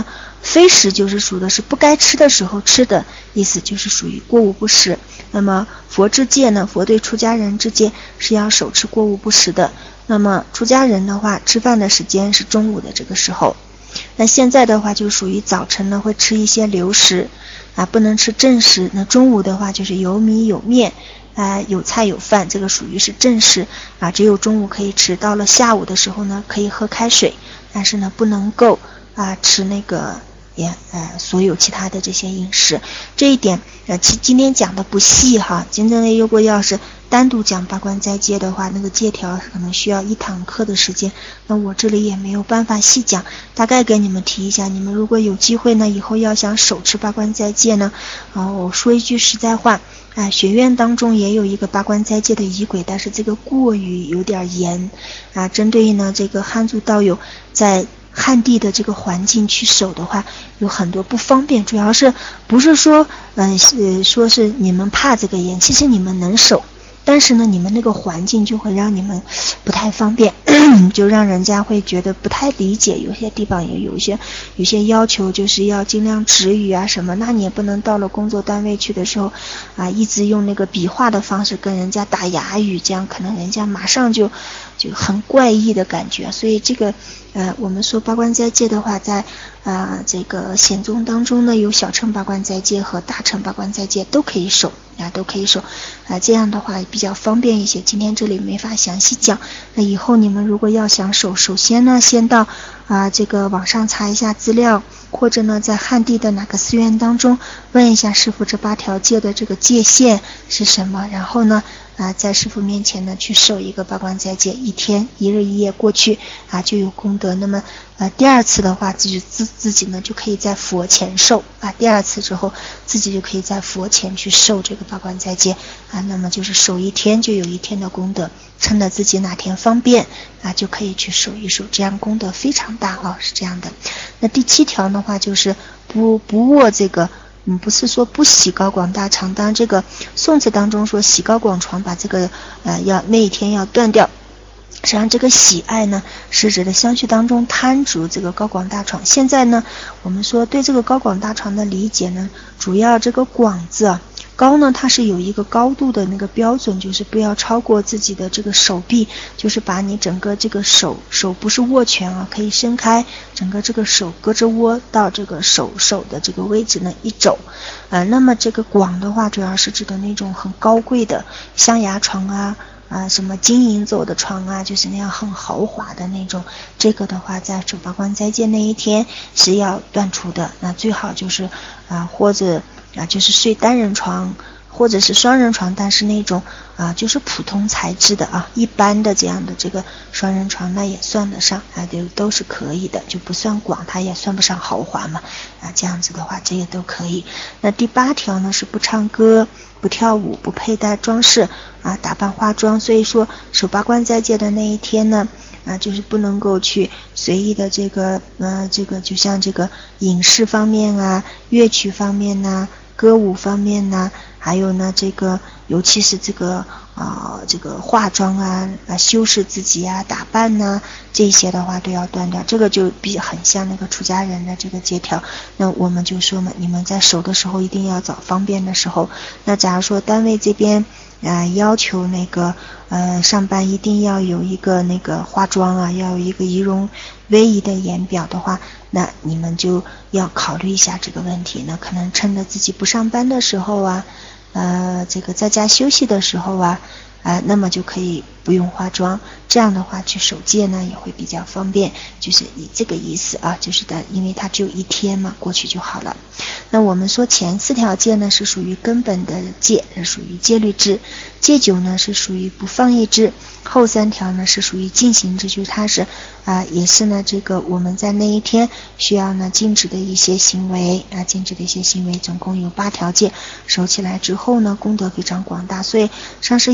非食就是属的是不该吃的时候吃的意思，就是属于过午不食。那么佛之戒呢，佛对出家人之戒是要守持过午不食的。那么出家人的话，吃饭的时间是中午的这个时候。那现在的话就属于早晨呢会吃一些流食啊，不能吃正食。那中午的话就是有米有面啊，有菜有饭，这个属于是正食啊，只有中午可以吃。到了下午的时候呢，可以喝开水，但是呢不能够啊吃那个也呃所有其他的这些饮食。这一点呃其今天讲的不细哈，真正的如果要是单独讲八关斋戒的话，那个戒条可能需要一堂课的时间，那我这里也没有办法细讲，大概给你们提一下。你们如果有机会呢，以后要想手持八关斋戒呢，啊，我说一句实在话，啊，学院当中也有一个八关斋戒的仪轨，但是这个过于有点严啊，针对呢这个汉族道友在汉地的这个环境去守的话，有很多不方便，主要是不是说嗯呃说是你们怕这个严，其实你们能守。但是呢，你们那个环境就会让你们不太方便，就让人家会觉得不太理解。有些地方也有一些有些要求，就是要尽量直语啊什么，那你也不能到了工作单位去的时候啊，一直用那个笔画的方式跟人家打哑语，这样可能人家马上就就很怪异的感觉。所以这个呃，我们说八关斋戒的话，在啊、呃、这个显宗当中呢，有小乘八关斋戒和大乘八关斋戒都可以守啊，都可以守啊，这样的话比较方便一些。今天这里没法详细讲，那以后你们如果要想守，首先呢，先到啊这个网上查一下资料，或者呢在汉地的哪个寺院当中问一下师父这八条戒的这个界限是什么，然后呢啊在师父面前呢去守一个八关斋戒，一天一日一夜过去啊就有功德。那么呃第二次的话，自己自自己呢就可以在佛前受啊，第二次之后自己就可以在佛前去受这个八关斋戒啊，那么就是守一天就有一天的功德，趁着自己哪天方便啊就可以去守一守，这样功德非常大啊，是这样的。那第七条的话就是不不卧这个嗯，不是说不洗高广大床，当然这个宋词当中说洗高广床，把这个呃要那一天要断掉。实际上这个喜爱呢是指的相续当中贪逐这个高广大床。现在呢我们说对这个高广大床的理解呢，主要这个广字啊，高呢它是有一个高度的那个标准，就是不要超过自己的这个手臂，就是把你整个这个手手不是握拳啊，可以伸开，整个这个手胳肢窝到这个手手的这个位置呢一肘呃，那么这个广的话主要是指的那种很高贵的象牙床啊啊，什么金银做的床啊，就是那样很豪华的那种，这个的话在守八关斋戒那一天是要断除的。那最好就是啊，或者啊就是睡单人床，或者是双人床，但是那种啊就是普通材质的啊，一般的这样的这个双人床那也算得上啊，都都是可以的，就不算广，它也算不上豪华嘛啊，这样子的话这也都可以。那第八条呢是不唱歌、不跳舞、不佩戴装饰啊，打扮化妆。所以说守八关斋戒的那一天呢啊，就是不能够去随意的这个呃这个就像这个影视方面啊、乐曲方面呐、歌舞方面呐，还有呢这个尤其是这个啊、呃、这个化妆啊啊修饰自己啊打扮呐、啊、这些的话都要断掉。这个就比很像那个出家人的这个戒条。那我们就说嘛，你们在守的时候一定要找方便的时候。那假如说单位这边啊、呃、要求那个呃上班一定要有一个那个化妆啊，要有一个仪容威仪的言表的话，那你们就要考虑一下这个问题呢，可能趁着自己不上班的时候啊呃这个在家休息的时候啊啊、呃，那么就可以不用化妆，这样的话去守戒呢也会比较方便，就是以这个意思啊，就是的，因为它只有一天嘛，过去就好了。那我们说前四条戒呢是属于根本的戒，是属于戒律制；戒酒呢是属于不放逸制；后三条呢是属于禁行制，就是它是啊、呃、也是呢这个我们在那一天需要呢禁止的一些行为啊，禁止的一些行为，总共有八条戒，守起来之后呢功德非常广大。所以上师以前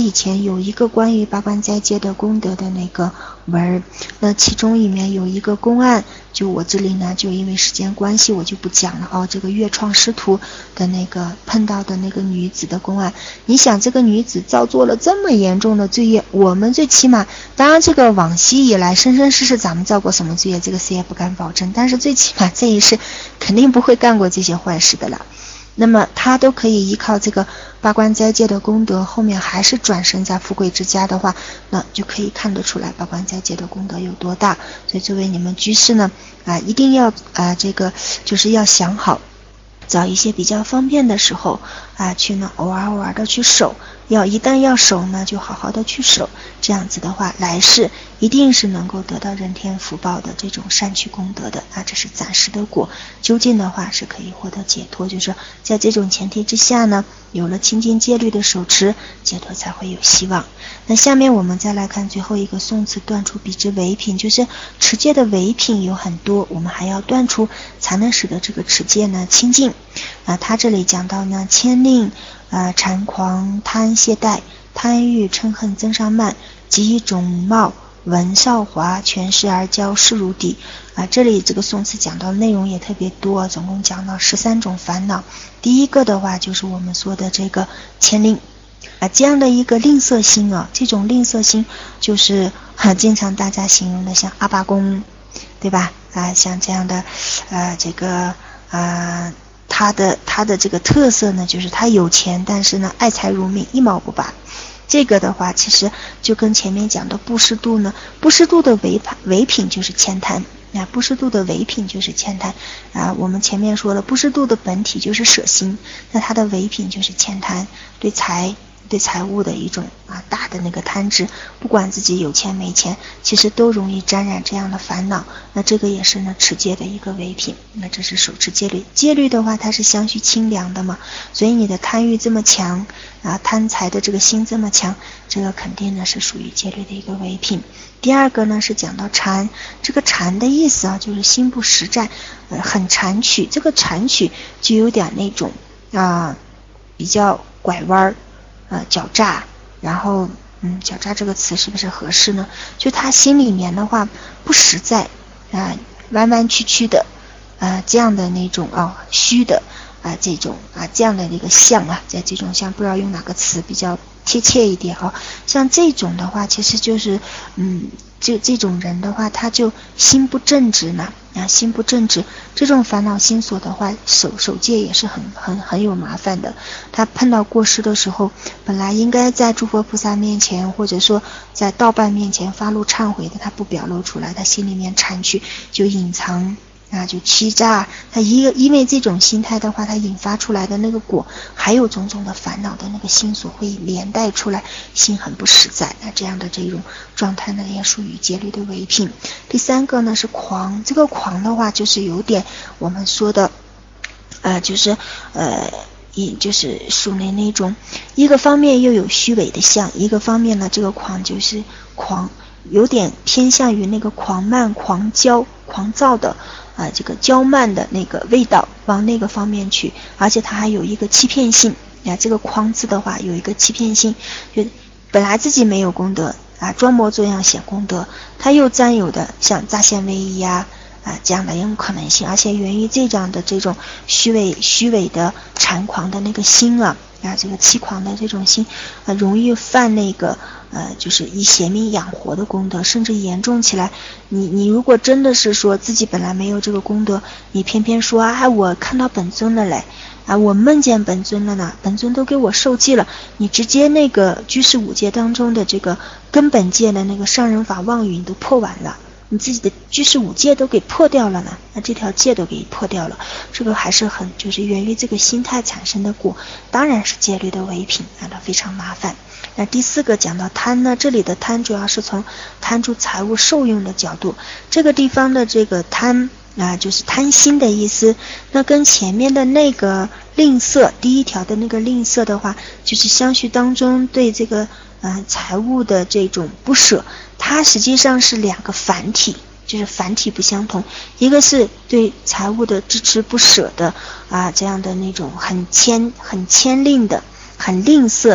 面有一个关于八关斋戒的功德的那个文，那其中里面有一个公案，就我这里呢就因为时间关系我就不讲了哦。这个月创师徒的那个碰到的那个女子的公案，你想这个女子造作了这么严重的罪业，我们最起码，当然这个往昔以来生生世世咱们造过什么罪业，这个谁也不敢保证，但是最起码这一世肯定不会干过这些坏事的了。那么他都可以依靠这个八关斋戒的功德，后面还是转生在富贵之家的话，那就可以看得出来八关斋戒的功德有多大。所以作为你们居士呢，啊、呃，一定要啊、呃，这个就是要想好，找一些比较方便的时候啊、呃，去呢偶尔偶尔的去守。要一旦要守呢，就好好的去守，这样子的话，来世一定是能够得到人天福报的这种善趣功德的啊，这是暂时的果，究竟的话是可以获得解脱。就是在这种前提之下呢，有了清净戒律的手持，解脱才会有希望。那下面我们再来看最后一个宋词，断除彼之违品，就是持戒的违品有很多，我们还要断除，才能使得这个持戒呢清净。啊，他这里讲到呢，牵令。啊、呃，馋狂、贪懈怠、贪欲、嗔恨、增上慢，及种貌、文少华，全视而骄，视如敌。啊，这里这个宋词讲到的内容也特别多，总共讲到十三种烦恼。第一个的话就是我们说的这个牵令。啊，这样的一个吝啬心啊，这种吝啬心就是很经常大家形容的像阿爸公，对吧？啊，像这样的，呃，这个呃。他的他的这个特色呢，就是他有钱，但是呢爱财如命，一毛不拔。这个的话，其实就跟前面讲的布施度呢，布施度的违违品就是悭贪，啊，布施度的违品就是悭贪啊。我们前面说了，布施度的本体就是舍心，那它的违品就是悭贪，对财。对财物的一种啊大的那个贪执，不管自己有钱没钱，其实都容易沾染这样的烦恼。那这个也是呢持戒的一个违品。那这是守持戒律，戒律的话它是相续清凉的嘛，所以你的贪欲这么强啊，贪财的这个心这么强，这个肯定呢是属于戒律的一个违品。第二个呢是讲到禅，这个禅的意思啊，就是心不实在，呃，很禅曲。这个禅曲就有点那种啊比较拐弯呃，狡诈，然后，嗯，狡诈这个词是不是合适呢？就他心里面的话不实在，啊、呃，弯弯曲曲的，啊、呃，这样的那种啊、哦，虚的啊、呃，这种啊，这样的一个相啊，在这种相不知道用哪个词比较贴切一点啊、哦。像这种的话，其实就是，嗯，就这种人的话，他就心不正直呢。啊，心不正直，这种烦恼心所的话，守守戒也是很很很有麻烦的。他碰到过失的时候，本来应该在诸佛菩萨面前，或者说在道伴面前发露忏悔的，他不表露出来，他心里面缠去就隐藏啊，就欺诈。他一个因为这种心态的话，他引发出来的那个果，还有种种的烦恼的那个心所会连带出来，心很不实在。那这样的这种状态呢，也属于戒律的违品。第三个呢是狂，这个狂的话就是有点我们说的，呃，就是呃。一就是属于那种一个方面又有虚伪的相，一个方面呢这个狂就是狂，有点偏向于那个狂慢、狂骄、狂躁的啊、呃，这个骄慢的那个味道往那个方面去，而且它还有一个欺骗性啊。这个狂字的话有一个欺骗性，就本来自己没有功德啊，装模作样显功德，他又占有的像诈现威仪啊。啊，这样的一种可能性，而且源于这样的这种虚伪、虚伪的馋狂的那个心啊，啊，这个欺狂的这种心，啊，容易犯那个呃，就是以邪命养活的功德，甚至严重起来，你你如果真的是说自己本来没有这个功德，你偏偏说啊，我看到本尊了嘞，啊，我梦见本尊了呢，本尊都给我受记了，你直接那个居士五戒当中的这个根本戒的那个上人法妄语都破完了。你自己的居士五戒都给破掉了呢，那这条戒都给破掉了，这个还是很就是源于这个心态产生的果，当然是戒律的违品，那它非常麻烦。那第四个讲到贪呢，这里的贪主要是从贪住财物受用的角度，这个地方的这个贪啊，就是贪心的意思。那跟前面的那个吝啬，第一条的那个吝啬的话，就是相续当中对这个呃财物的这种不舍，它实际上是两个繁体，就是繁体不相同，一个是对财物的支持不舍的啊，这样的那种很牵很牵令的很吝啬的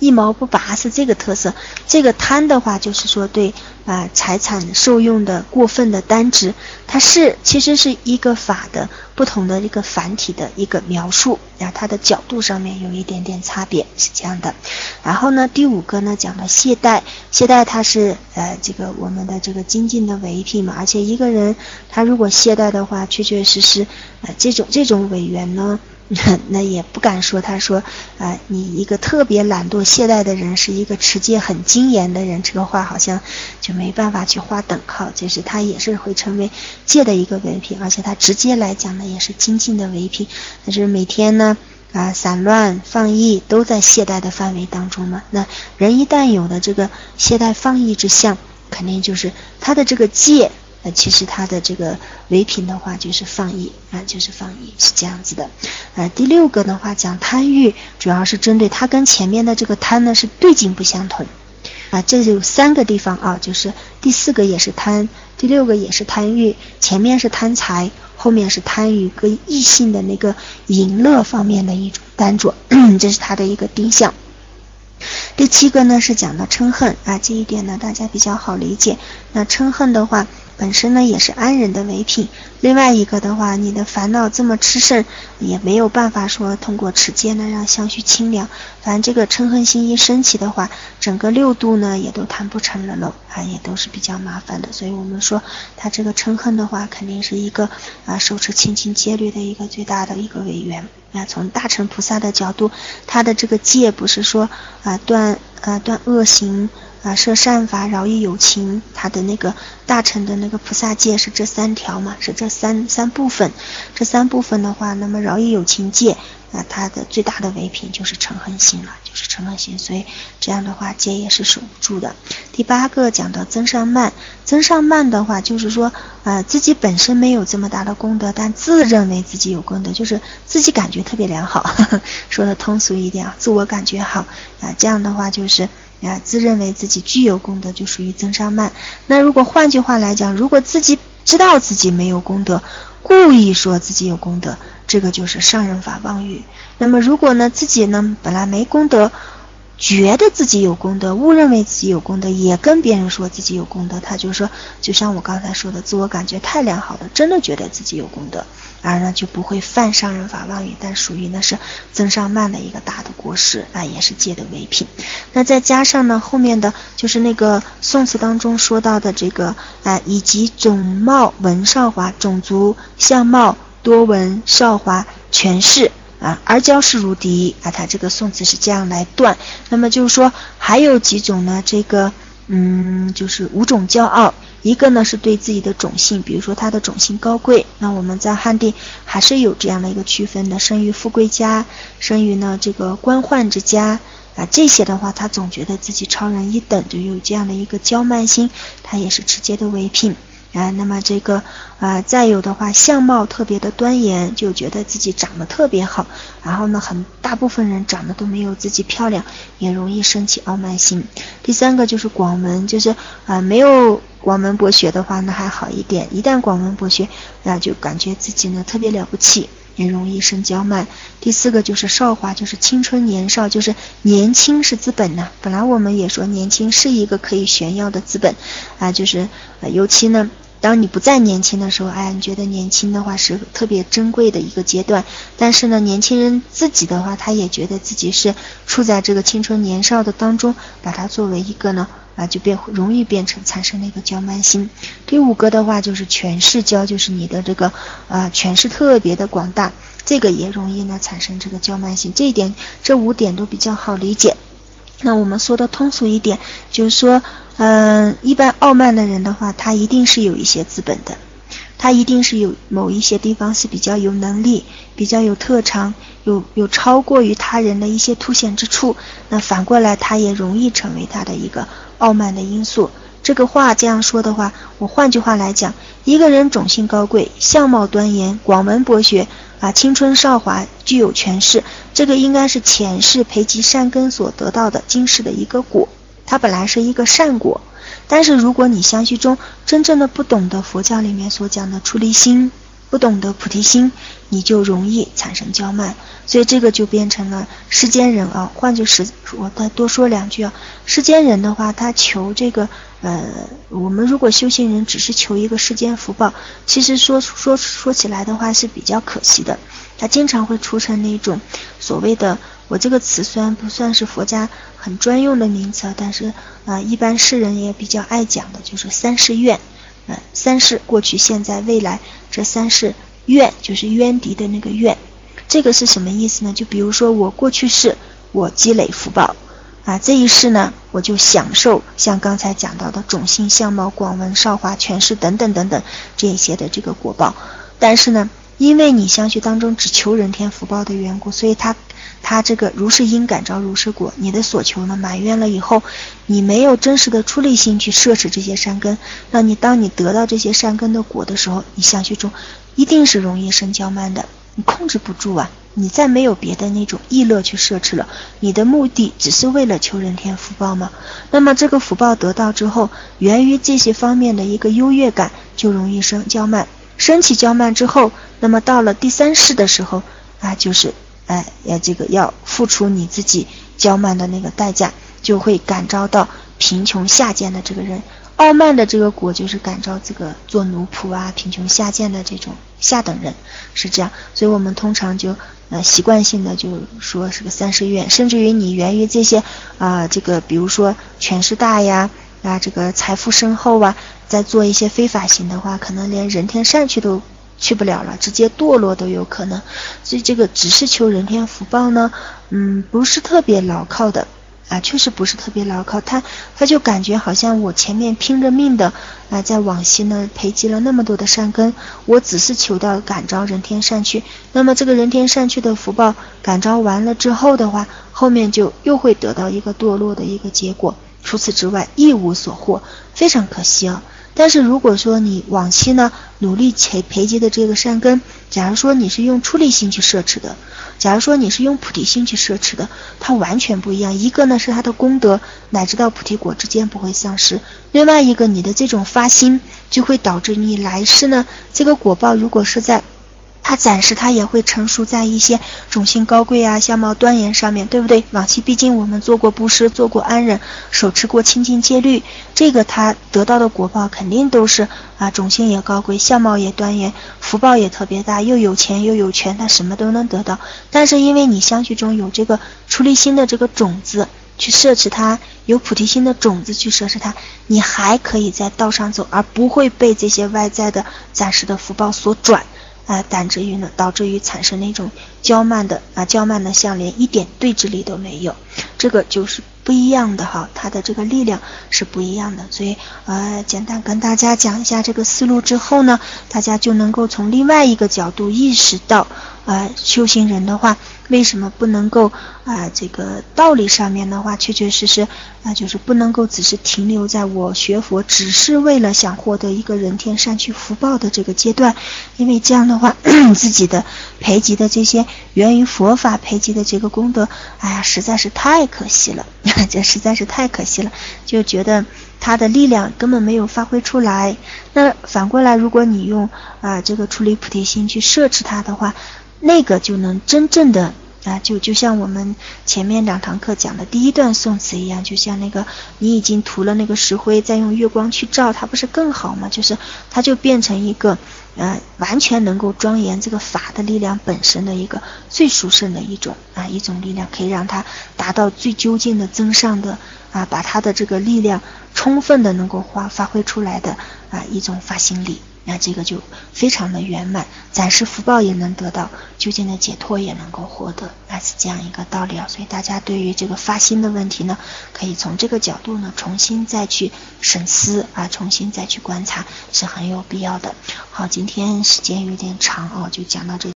一毛不拔是这个特色。这个贪的话就是说对啊、呃、财产受用的过分的单执，它是其实是一个法的不同的一个繁体的一个描述，然后它的角度上面有一点点差别，是这样的。然后呢第五个呢讲到懈怠，懈怠它是呃这个我们的这个精进的违品嘛，而且一个人他如果懈怠的话，确确实实呃这种这种委员呢那也不敢说他说啊、呃，你一个特别懒惰懈怠的人是一个持戒很精严的人，这个话好像就没办法去划等号，就是他也是会成为戒的一个违品，而且他直接来讲呢也是精进的违品。但是每天呢啊散乱放逸都在懈怠的范围当中嘛，那人一旦有了这个懈怠放逸之相，肯定就是他的这个戒呃，其实它的这个违品的话就是放逸啊、呃，就是放逸是这样子的。呃，第六个的话讲贪欲，主要是针对它跟前面的这个贪呢是对境不相同啊、呃，这有三个地方啊，就是第四个也是贪，第六个也是贪欲，前面是贪财，后面是贪欲跟异性的那个淫乐方面的一种单着，这是它的一个定向。第七个呢是讲到嗔恨啊，这一点呢大家比较好理解。那嗔恨的话本身呢也是安忍的违品，另外一个的话你的烦恼这么炽盛，也没有办法说通过持戒呢让相续清凉，反正这个嗔恨心一升起的话，整个六度呢也都谈不成了喽啊，也都是比较麻烦的。所以我们说他这个嗔恨的话肯定是一个啊受持清净戒律的一个最大的一个违缘。那从大乘菩萨的角度，他的这个戒不是说啊断啊断恶行啊摄善法饶益有情，他的那个大乘的那个菩萨戒是这三条嘛，是这三三部分。这三部分的话，那么饶益有情戒那它的最大的违品就是嗔恨心了，就是嗔恨心，所以这样的话戒也是守不住的。第八个讲到增上慢，增上慢的话就是说呃自己本身没有这么大的功德，但自认为自己有功德，就是自己感觉特别良好，呵呵说的通俗一点啊，自我感觉好啊，这样的话就是啊自认为自己具有功德，就属于增上慢。那如果换句话来讲，如果自己知道自己没有功德，故意说自己有功德，这个就是上人法妄语。那么如果呢自己呢本来没功德，觉得自己有功德，误认为自己有功德，也跟别人说自己有功德，他就说就像我刚才说的，自我感觉太良好了，真的觉得自己有功德，而呢就不会犯上人法妄语，但属于呢是增上慢的一个大的过失啊，也是戒的违品。那再加上呢后面的就是那个宋词当中说到的这个啊，以及种貌文少华，种族相貌多闻少华全是啊，而教是如敌啊，他这个宋词是这样来断。那么就是说还有几种呢，这个嗯就是五种骄傲，一个呢是对自己的种姓，比如说他的种姓高贵，那我们在汉地还是有这样的一个区分的，生于富贵家，生于呢这个官宦之家啊，这些的话他总觉得自己超人一等，就有这样的一个骄慢心，他也是持戒的违品啊。那么这个啊再有的话相貌特别的端严，就觉得自己长得特别好，然后呢很大部分人长得都没有自己漂亮，也容易升起傲慢心。第三个就是广闻，就是啊没有广门博学的话呢还好一点，一旦广门博学那就感觉自己呢特别了不起，也容易生骄慢。第四个就是少华，就是青春年少，就是年轻是资本呢、啊、本来我们也说年轻是一个可以炫耀的资本啊，就是、呃、尤其呢当你不再年轻的时候，哎，你觉得年轻的话是特别珍贵的一个阶段，但是呢年轻人自己的话他也觉得自己是处在这个青春年少的当中，把它作为一个呢啊，就变容易变成产生那个骄慢心。第五个的话就是权势骄，就是你的这个啊权势特别的广大，这个也容易呢产生这个骄慢心。这一点这五点都比较好理解。那我们说的通俗一点，就是说嗯、呃，一般傲慢的人的话，他一定是有一些资本的，他一定是有某一些地方是比较有能力，比较有特长，有有超过于他人的一些凸显之处，那反过来他也容易成为他的一个傲慢的因素。这个话这样说的话，我换句话来讲，一个人种姓高贵，相貌端严，广门博学啊，青春少华，具有权势，这个应该是前世培积善根所得到的今世的一个果，它本来是一个善果。但是如果你相续中真正的不懂得佛教里面所讲的出离心不懂得菩提心，你就容易产生骄慢。所以这个就变成了世间人啊。换句实我再多说两句啊，世间人的话，他求这个呃，我们如果修行人只是求一个世间福报，其实说说说起来的话是比较可惜的。他经常会出成那种所谓的，我这个词虽然不算是佛家很专用的名词，但是啊、呃，一般世人也比较爱讲的，就是三世怨。呃，三世过去、现在、未来，这三世怨就是冤敌的那个怨。这个是什么意思呢？就比如说我过去世我积累福报啊，这一世呢我就享受像刚才讲到的种姓、相貌、广闻、少华、权势等等等等这一些的这个果报。但是呢，因为你相续当中只求人天福报的缘故，所以他他这个如是因感召如是果，你的所求呢埋怨了以后，你没有真实的出离心去摄持这些善根，那你当你得到这些善根的果的时候，你相续中一定是容易生骄慢的，你控制不住啊。你再没有别的那种意乐去摄持了，你的目的只是为了求人天福报吗？那么这个福报得到之后，源于这些方面的一个优越感，就容易生骄慢。升起骄慢之后，那么到了第三世的时候啊，就是哎呀，这个要付出你自己骄慢的那个代价，就会感召到贫穷下贱的这个人。傲慢的这个果就是感召这个做奴仆啊、贫穷下贱的这种下等人，是这样。所以我们通常就呃习惯性的就说是个三世怨，甚至于你源于这些啊、呃、这个比如说权势大呀啊这个财富深厚啊，在做一些非法行的话，可能连人天善趣都去不了了，直接堕落都有可能。所以这个只是求人天福报呢，嗯，不是特别牢靠的啊，确实不是特别牢靠。他他就感觉好像我前面拼着命的啊，在往昔呢培积了那么多的善根，我只是求到感召人天善趣。那么这个人天善趣的福报感召完了之后的话，后面就又会得到一个堕落的一个结果，除此之外一无所获，非常可惜啊。但是如果说你往期呢努力培培积的这个善根，假如说你是用出离心去摄持的，假如说你是用菩提心去摄持的，它完全不一样。一个呢是它的功德乃至到菩提果之间不会丧失，另外一个你的这种发心就会导致你来世呢这个果报如果是在它暂时它也会成熟在一些种姓高贵啊、相貌端严上面，对不对？往期毕竟我们做过布施、做过安忍、手持过清净戒律，这个它得到的果报肯定都是啊，种姓也高贵，相貌也端严，福报也特别大，又有钱又有权，它什么都能得到。但是因为你相续中有这个出离心的这个种子去摄持它，有菩提心的种子去摄持它，你还可以在道上走，而不会被这些外在的暂时的福报所转。啊，导致于呢，导致于产生那种骄慢的啊，骄慢的相连，一点对峙力都没有，这个就是不一样的哈，它的这个力量是不一样的。所以呃，简单跟大家讲一下这个思路之后呢，大家就能够从另外一个角度意识到，呃，修行人的话，为什么不能够啊、呃，这个道理上面的话，确确实实啊、呃，就是不能够只是停留在我学佛只是为了想获得一个人天善趣福报的这个阶段，因为这样的话，自己的培积的这些源于佛法培积的这个功德，哎呀，实在是太可惜了，这实在是太可惜了，就觉得他的力量根本没有发挥出来。那反过来，如果你用啊、呃、这个出离菩提心去摄持它的话，那个就能真正的啊，就就像我们前面两堂课讲的第一段宋词一样，就像那个你已经涂了那个石灰，再用月光去照它，不是更好吗？就是它就变成一个呃完全能够庄严这个法的力量本身的一个最殊胜的一种啊一种力量，可以让它达到最究竟的增上的啊，把它的这个力量充分的能够发发挥出来的啊一种发心力。那这个就非常的圆满，暂时福报也能得到，究竟的解脱也能够获得，那是这样一个道理啊。所以大家对于这个发心的问题呢，可以从这个角度呢重新再去审思啊，重新再去观察，是很有必要的。好，今天时间有点长哦，就讲到这里。